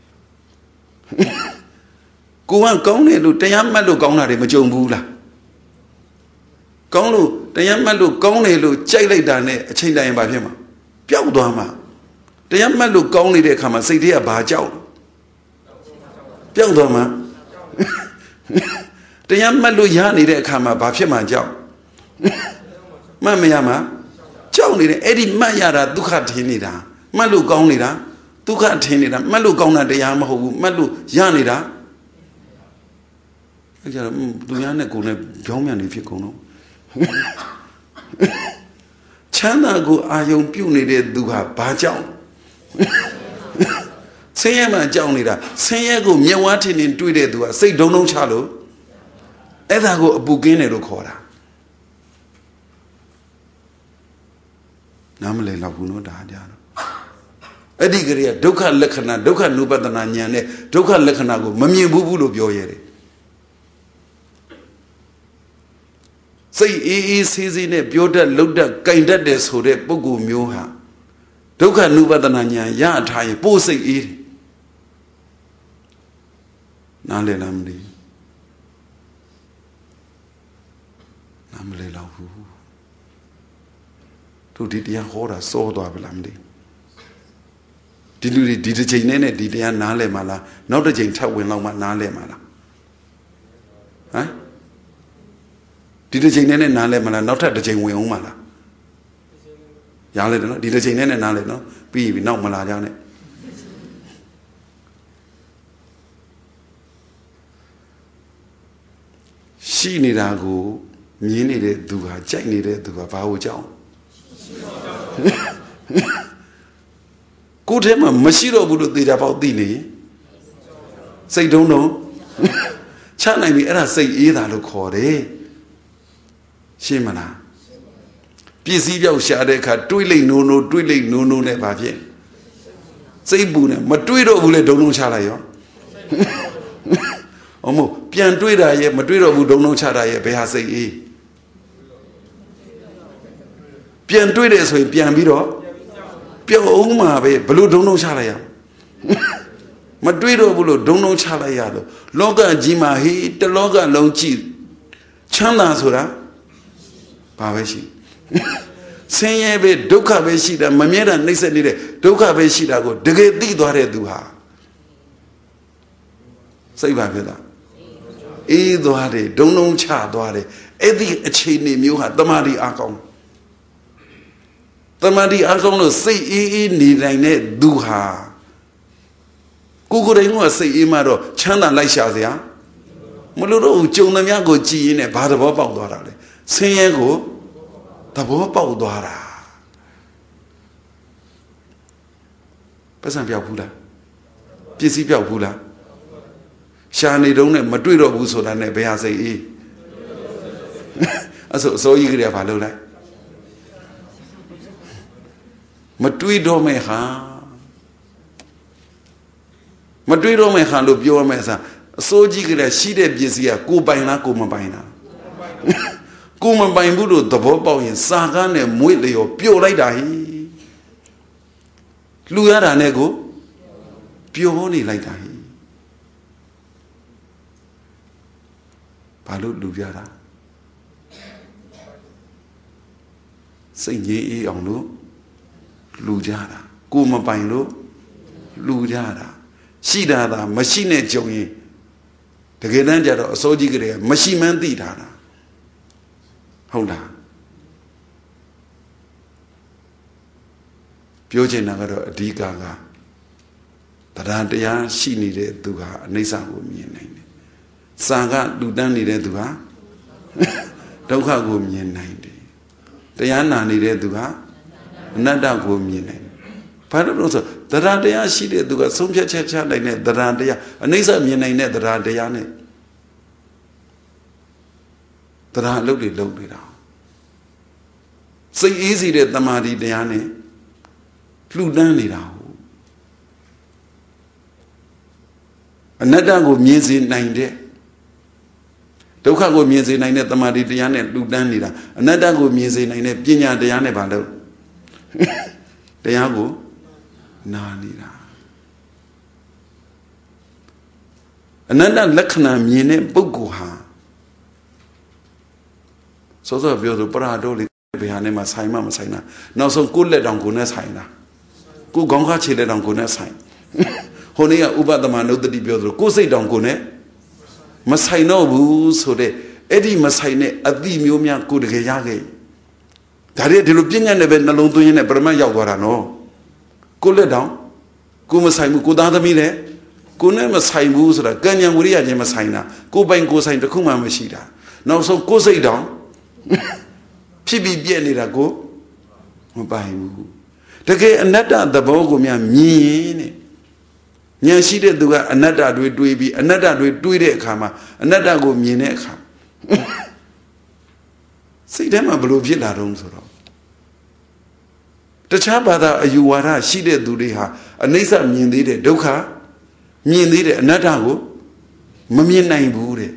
ကိုကကောင်းတယ်လို့တရားမှတ်လို့ကောင်းတာတွေမကြုံဘူးလားကောင်းလို့တရားမှတ်လို့ကောင်းတယ်လို့ကြိုက်လိုက်တာနဲ့အချိန်တိုင်းဘာဖြစ်မှာပျောက်သွားမှာတရားမှတ်လို့ကောင်းနေတဲ့အခါမှာစိတ်ထဲကဘာကြောက်ပျောက်သွားမှာတရားမှတ်လို့ရနေတဲ့အခါမှာဘာဖြစ်မှာကြောက်မှတ်မရမှာကြောက်နေတယ်အဲ့ဒီမှတ်ရတာဒုက္ခထင်နေတာမှတ်လို့ကောင်းနေတာဒုက္ခထင်နေတာမှတ်လို့ကောင်းတာတရားမဟုတ်ဘူးမှတ်လို့ရနေတာအဲ့ကြတော့သူများနဲ့ကိုယ်နဲ့ကြောင်းမြန်နေဖြစ်ကုန်တော့ချမ်းသာကိုအာယုံပြုတ်နေတဲ့သူဟာဘာကြောင့်ဆင်းရဲမှကြောက်နေတာဆင်းရဲကိုမျက်ဝါးထင်ထင်တွေ့တဲ့သူကစိတ်ဒုံဒုံချလို့အဲ့ဒါကိုအပူကင်းတယ်လို့ခေါ်တာနားမလည်တော့ဘူးနော်ဒါကြတော့အဲ့ဒီကလေးကဒုက္ခလက္ခဏာဒုက္ခနုပဒနာဉာဏ်နဲ့ဒုက္ခလက္ခဏာကိုမမြင်ဘူးဘူးလို့ပြောရတယ်စိတ်အေးအေးဆေးဆေးနဲ့ပြောတတ်လှုပ်တတ်ကြိုင်တတ်တယ်ဆိုတဲ့ပုဂ္ဂိုလ်မျိုးဟာဒုက္ခနုပဒနာဉာဏ်ရထားရင်ပို့စိတ်အေးတယ်နားလည်လားမသိနားမလည်တော့ဘူးတို့ဒီတရားဟောတာစောသွားပြီလားမသိဒီလူတွေဒီတစ်ချိန်နဲ့ဒီတရားနားလည်မှာလားနောက်တစ်ချိန်ထပ်ဝင်လောက်မှနားလည်မှာလားဟမ်ဒီတစ်ချိန်နဲ့နားလည်မှာလားနောက်ထပ်တစ်ချိန်ဝင်အောင်မှာလားရလေတယ်နော်ဒီတစ်ချိန်နဲ့နားလည်နော်ပြီးပြီနောက်မလာကြနဲ့ရှိနေတာကိုမြင်နေတဲ့သူဟာကြိုက်နေတဲ့သူဟာဘာကိုကြောက်ကိုယ်ထဲမှာမရှိတော့ဘူးလို့သေချာပေါက်သိနေစိတ်တုံးတော့ချနိုင်ပြီအဲ့ဒါစိတ်အေးတာလို့ခေါ်တယ်ရှင်းမလားပစ္စည်းပြောက်ရှာတဲ့အခါတွေးလိုက်နိုးနိုးတွေးလိုက်နိုးနိုးနဲ့ဘာဖြစ်စိတ်ပူနေမတွေးတော့ဘူးလေဒုံလုံးချလိုက်ရောအမို့ပြန်တွေးတာရဲ့မတွေးတော့ဘူးဒုံလုံးချတာရဲ့ဘယ်ဟာစိတ်အေးပြန်တွေးတယ်ဆိုရင်ပြန်ပြီးတော့ပြောက်အောင်မှာပဲဘလို့ဒုံလုံးချလိုက်ရမတွေးတော့ဘူးလို့ဒုံလုံးချလိုက်ရလို့လောကကြီးမှာဟေးတလောကလုံးကြည့်ချမ်းသာဆိုတာဘာပဲရှိဆင်းရဲပဲဒုက္ခပဲရှိတာမမြဲတာနှိမ့်ဆက်နေတဲ့ဒုက္ခပဲရှိတာကိုတကယ်သိသွားတဲ့သူဟာစိတ်ပါဖြစ်တာအေးသွားတယ်ဒုံဒုံချသွားတယ်အဲ့ဒီအခြေအနေမျိုးဟာတမာတိအကောင်းတမာတိအကောင်းလို့စိတ်အေးအေးနေနိုင်တဲ့သူဟာကိုကိုယ်တိုင်ကစိတ်အေးမှတော့ချမ်းသာလိုက်ရှာစရာမလို့တော့ကြုံသမျှကိုကြည်ရင်းနဲ့ဘာသဘောပေါက်သွားတာလဲဆင်းရဲကိုသဘောပေါက်သွားတာပတ်စံပြောက်ဘူးလားပစ္စည်းပြောက်ဘူးလားရှာနေတုံးနဲ့မတွေ့တော့ဘူးဆိုတာနဲ့ဘယ်ဟာစိတ်အေးအဲ့ဆိုအစိုးရကြီးကဘာလုပ်လိုက်မတွေ့တော့မဲ့ဟာမတွေ့တော့မဲ့ဟာလို့ပြောရမယ်ဆိုအစိုးကြီးကရှိတဲ့ပစ္စည်းကကိုပိုင်လားကိုမပိုင်လားကိုမပိုင်ဘူးလို့သဘောပေါက်ရင်စာကားနဲ့မွေ့လျော်ပျော်လိုက်တာဟိလူရတာနဲ့ကိုပျော်နေလိုက်တာဟိဘာလို့လူရတာစိတ်ကြီးအေးအောင်လို့လူကြတာကိုမပိုင်လို့လူကြတာရှိတာသာမရှိနဲ့ကြုံရင်တကယ်တမ်းကျတော့အစိုးကြီးကလေးမရှိမှန်းသိတာလားဟုတ်လားပြောချင်တာကတော့အဓိကကတရားတရားရှိနေတဲ့သူဟာအနိစ္စကိုမြင်နိုင်တယ်။စာကလူတန်းနေတဲ့သူဟာဒုက္ခကိုမြင်နိုင်တယ်။တရားနာနေတဲ့သူကအနတ္တကိုမြင်နိုင်တယ်။ဘာလို့လဲဆိုတရားတရားရှိတဲ့သူကဆုံးဖြတ်ချက်ချနိုင်တဲ့တရားတရားအနိစ္စမြင်နိုင်တဲ့တရားတရားနဲ့တရားအလုပ်တွေလုပ်နေတာစိတ်အေးစီတဲ့တမာတိတရားနဲ့လှူဒန်းနေတာဟုတ်အနတ္တကိုမြင်စေနိုင်တဲ့ဒုက္ခကိုမြင်စေနိုင်တဲ့တမာတိတရားနဲ့လှူဒန်းနေတာအနတ္တကိုမြင်စေနိုင်တဲ့ပညာတရားနဲ့ဘာလို့တရားကိုနာနေတာအနတ္တလက္ခဏာမြင်တဲ့ပုဂ္ဂိုလ်ဟာစောစောပြောသူပရာဒိုလေးဘယ်ဟာနဲ့မှဆိုင်မှမဆိုင်တာနောက်ဆုံးကိုယ်လက်တောင်ကိုယ်နဲ့ဆိုင်တာကိုယ်ခေါင်းခါခြေလက်တောင်ကိုယ်နဲ့ဆိုင်ဟိုနေ့ကဥပဒမနုတ္တိပြောသူကိုယ်စိတ်တောင်ကိုယ်နဲ့မဆိုင်တော့ဘူးဆိုတဲ့အဲ့ဒီမဆိုင်တဲ့အတိမျိုးများကိုယ်တကယ်ရခဲ့ဒါတွေဒီလိုပြည့်ညတ်နဲ့ပဲနှလုံးသွင်းရင်းနဲ့ပရမတ်ရောက်သွားတာနော်ကိုယ်လက်တောင်ကိုယ်မဆိုင်ဘူးကိုယ်သားသမီးလည်းကိုယ်နဲ့မဆိုင်ဘူးဆိုတာကံဉာဏ်ဝိရိယချင်းမဆိုင်တာကိုယ်ပိုင်ကိုယ်ဆိုင်တစ်ခုမှမရှိတာနောက်ဆုံးကိုယ်စိတ်တောင်ဖြစ်ပြီးပြည့်နေတာကိုမပိုင်ဘူးတကယ်အနတ္တသဘောကိုများမြင်ရင်တဲ့ဉာဏ်ရှိတဲ့သူကအနတ္တတွေတွေးပြီးအနတ္တတွေတွေးတဲ့အခါမှာအနတ္တကိုမြင်တဲ့အခါစိတ်ထဲမှာဘလို့ဖြစ်လာတော့ဆိုတော့တခြားဘာသာအယူဝါဒရှိတဲ့သူတွေဟာအနိစ္စမြင်သေးတယ်ဒုက္ခမြင်သေးတယ်အနတ္တကိုမမြင်နိုင်ဘူးတဲ့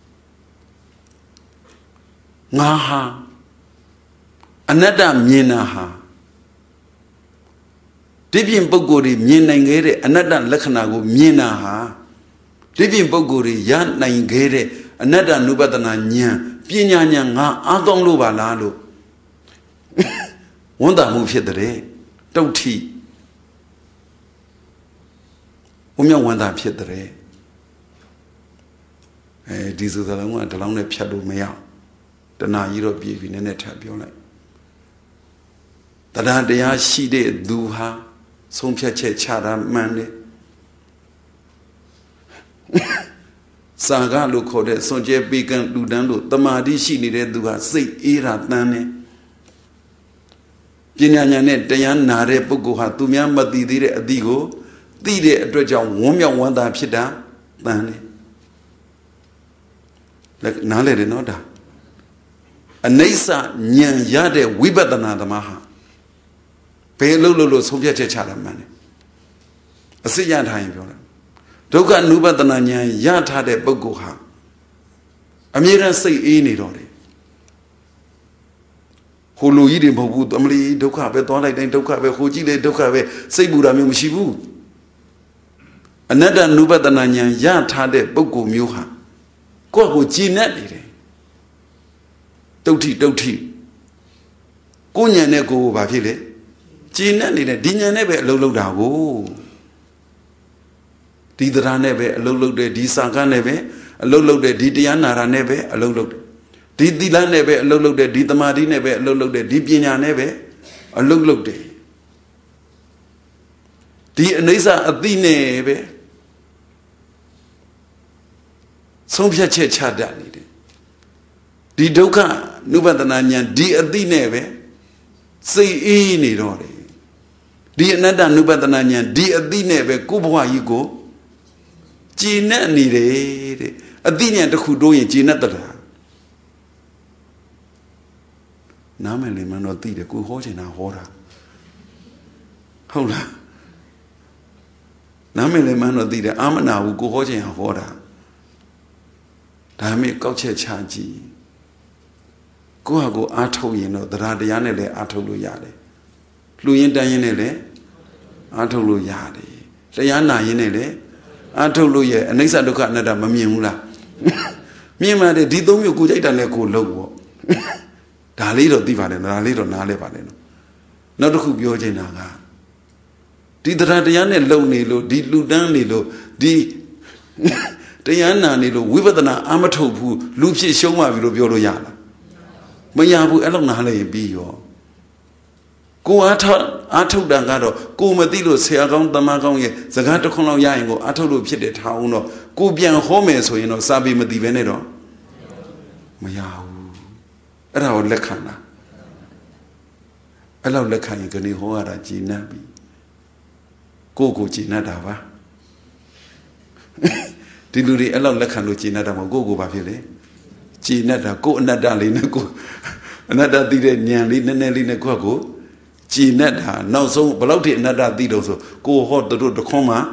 ငါဟာအနတ္တမြင်တာဟာဒီပြင်ပုဂ္ဂိုလ်တွေမြင်နိုင်ခဲ့တဲ့အနတ္တလက္ခဏာကိုမြင်တာဟာဒီပြင်ပုဂ္ဂိုလ်တွေရနိုင်ခဲ့တဲ့အနတ္တနုပဒနာဉာဏ်ပညာဉာဏ်ငါအားကောင်းလို့ပါလားလို့ဝန်တာမှုဖြစ်တဲ့တုတ်ထိဘုံမြောက်ဝန်တာဖြစ်တဲ့အဲဒီစကားလုံးကဒီလောက်နဲ့ဖြတ်လို့မရတဏှာကြီးတော့ပြေးပြီးနည်းနည်းထပ်ပြောလိုက်တရားတရားရှိတဲ့သူဟာဆုံးဖြတ်ချက်ချတာမှန်တယ်စာကလို့ခေါ်တဲ့စွန့်ကြဲပေကံလူတန်းလို့တမာတိရှိနေတဲ့သူဟာစိတ်အေးတာတန်းတယ်ပညာဉာဏ်နဲ့တရားနာတဲ့ပုဂ္ဂိုလ်ဟာသူများမသိသေးတဲ့အသည့်ကိုသိတဲ့အတွက်ကြောင့်ဝမ်းမြောက်ဝမ်းသာဖြစ်တာတန်းတယ်လက်နားလေတယ်နော်ဒါအနိစ္စဉာဏ်ရတဲ့ဝိပဿနာသမားဟာဘယ်လို့လို့လို့ဆုံးဖြတ်ချက်ချတာမှန်တယ်အစစ်ရထားရင်ပြောတယ်ဒုက္ခနုပဒနာဉာဏ်ရထားတဲ့ပုဂ္ဂိုလ်ဟာအမြဲတမ်းစိတ်အေးနေတော့တယ်ဟိုလူကြီးတွေမဟုတ်ဘူးအမလီဒုက္ခပဲသွားလိုက်တိုင်းဒုက္ခပဲဟိုကြည့်လေဒုက္ခပဲစိတ်ပူတာမျိုးမရှိဘူးအနတ္တနုပဒနာဉာဏ်ရထားတဲ့ပုဂ္ဂိုလ်မျိုးဟာကိုယ့်ကိုကြည်နပ်နေတယ်တုတ်ထိတုတ်ထိကိုဉာဏ်နဲ့ကိုယ်ဘာဖြစ်လဲကြည်နပ်နေတယ်ဒီဉာဏ်နဲ့ပဲအလုံးလုံးတာကိုဒီတရားနဲ့ပဲအလုံးလုံးတယ်ဒီစာကနဲ့ပဲအလုံးလုံးတယ်ဒီတရားနာတာနဲ့ပဲအလုံးလုံးတယ်ဒီသီလနဲ့ပဲအလုံးလုံးတယ်ဒီသမာဓိနဲ့ပဲအလုံးလုံးတယ်ဒီပညာနဲ့ပဲအလုံးလုံးတယ်ဒီအနိစ္စအသိနဲ့ပဲဆုံးဖြတ်ချက်ချတတ်နေတယ်ဒီဒုက္ခနုပဒနာဉာဏ်ဒီအသိနဲ့ပဲစိတ်အေးနေတော့တယ်ဒီအနတ္တနုပဒနာဉာဏ်ဒီအသိနဲ့ပဲကိုယ်ဘဝကြီးကိုကြည်နပ်နေတယ်တဲ့အသိဉာဏ်တစ်ခုတိုးရင်ကြည်နပ်တတ်တာနားမယ်လေမန်းတော့သိတယ်ကိုဟောချင်တာဟောတာဟုတ်လားနားမယ်လေမန်းတော့သိတယ်အာမနာဘူးကိုဟောချင်တာဟောတာဒါမှမဟုတ်ကောက်ချက်ချကြည့်ကိုယ့်ဟာကိုအားထုတ်ရင်တော့တရားတရားနဲ့လည်းအားထုတ်လို့ရတယ်လှူရင်တန်းရင်နဲ့လည်းအားထုတ်လို့ရတယ်တရားနာရင်နဲ့လည်းအားထုတ်လို့ရအနိစ္စဒုက္ခအနတ္တမမြင်ဘူးလားမြင်ပါတယ်ဒီသုံးမျိုးကိုကြိုက်တာနဲ့ကိုလုံးပေါ့ဒါလေးတော့သိပါတယ်ဒါလေးတော့နားလဲပါတယ်နော်နောက်တစ်ခုပြောချင်တာကဒီတရားတရားနဲ့လုံနေလို့ဒီလူတန်းနေလို့ဒီတရားနာနေလို့ဝိပဿနာအာမထုတ်ဘူးလူဖြစ်ရှုံးပါပြီလို့ပြောလို့ရလားမရဘူးအဲ့လောက်နားလဲရင်ပြီးရောကိုအားထုတ်အားထုတ်တာကတော့ကိုမသိလို့ဆရာကောင်းတမန်ကောင်းရဲ့စကားတစ်ခွန်းလောက်ရရင်ကိုအားထုတ်လို့ဖြစ်တယ်ထားအောင်တော့ကိုပြန်ဟောမယ်ဆိုရင်တော့စာပေမသိဘဲနဲ့တော့မရဘူးအဲ့ဒါကိုလက်ခံတာအဲ့လောက်လက်ခံရင်ကနေဟောရတာကြည်နပ်ပြီကိုကိုကြည်နပ်တာပါဒီလူတွေအဲ့လောက်လက်ခံလို့ကြည်နပ်တာမဟုတ်ကိုကိုဘာဖြစ်လဲကြည်နပ်တာကိုအနတ္တလေးနဲ့ကိုအနတ္တသိတဲ့ဉာဏ်လေးနည်းနည်းလေးနဲ့ကိုယ့်ကိုကြည်နပ်တာနောက်ဆုံးဘယ်လောက်ထိအနတ္တသိတော့ဆိုကိုဟောတို့တခွန်းမှာ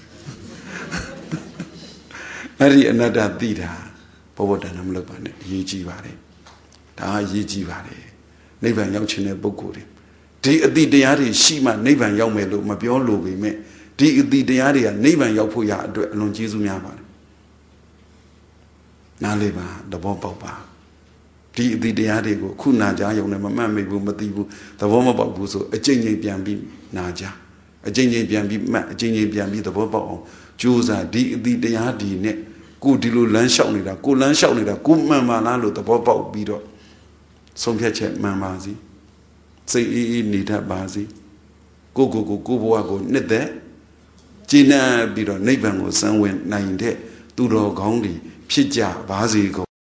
အဲ့ဒီအနတ္တသိတာဘောဘောတဏ္ဍမလုပ်ပါနဲ့အရေးကြီးပါတယ်ဒါအရေးကြီးပါတယ်နိဗ္ဗာန်ရောက်ခြင်းတဲ့ပုဂ္ဂိုလ်တွေဒီအတိတရားတွေရှိမှနိဗ္ဗာန်ရောက်မယ်လို့မပြောလို့ပေမဲ့ဒီအတိတရားတွေကနိဗ္ဗာန်ရောက်ဖို့ရအတွက်အလွန်ကျေးဇူးများပါတယ်နားလေးပါသဘောပေါက်ပါဒီအတိတရားတွေကိုခုနာကြရုံနဲ့မမှတ်မိဘူးမသိဘူးသဘောမပေါက်ဘူးဆိုအကျဉ်းချင်းပြန်ပြီးနာကြအကျဉ်းချင်းပြန်ပြီးမှတ်အကျဉ်းချင်းပြန်ပြီးသဘောပေါက်အောင်ကြိုးစားဒီအတိတရားဒီနဲ့ကိုဒီလိုလမ်းလျှောက်နေတာကိုလမ်းလျှောက်နေတာကိုမှန်ပါလားလို့သဘောပေါက်ပြီးတော့ဆုံးဖြတ်ချက်မှန်ပါစေစိတ်အေးအေးနေတတ်ပါစေကိုကိုကိုကိုဘဝကိုနှစ်သက်ကျင့်ပြီးတော့နိဗ္ဗာန်ကိုစံဝင်နိုင်တဲ့သူတော်ကောင်းတွေဖြစ်ကြပါစေကုန်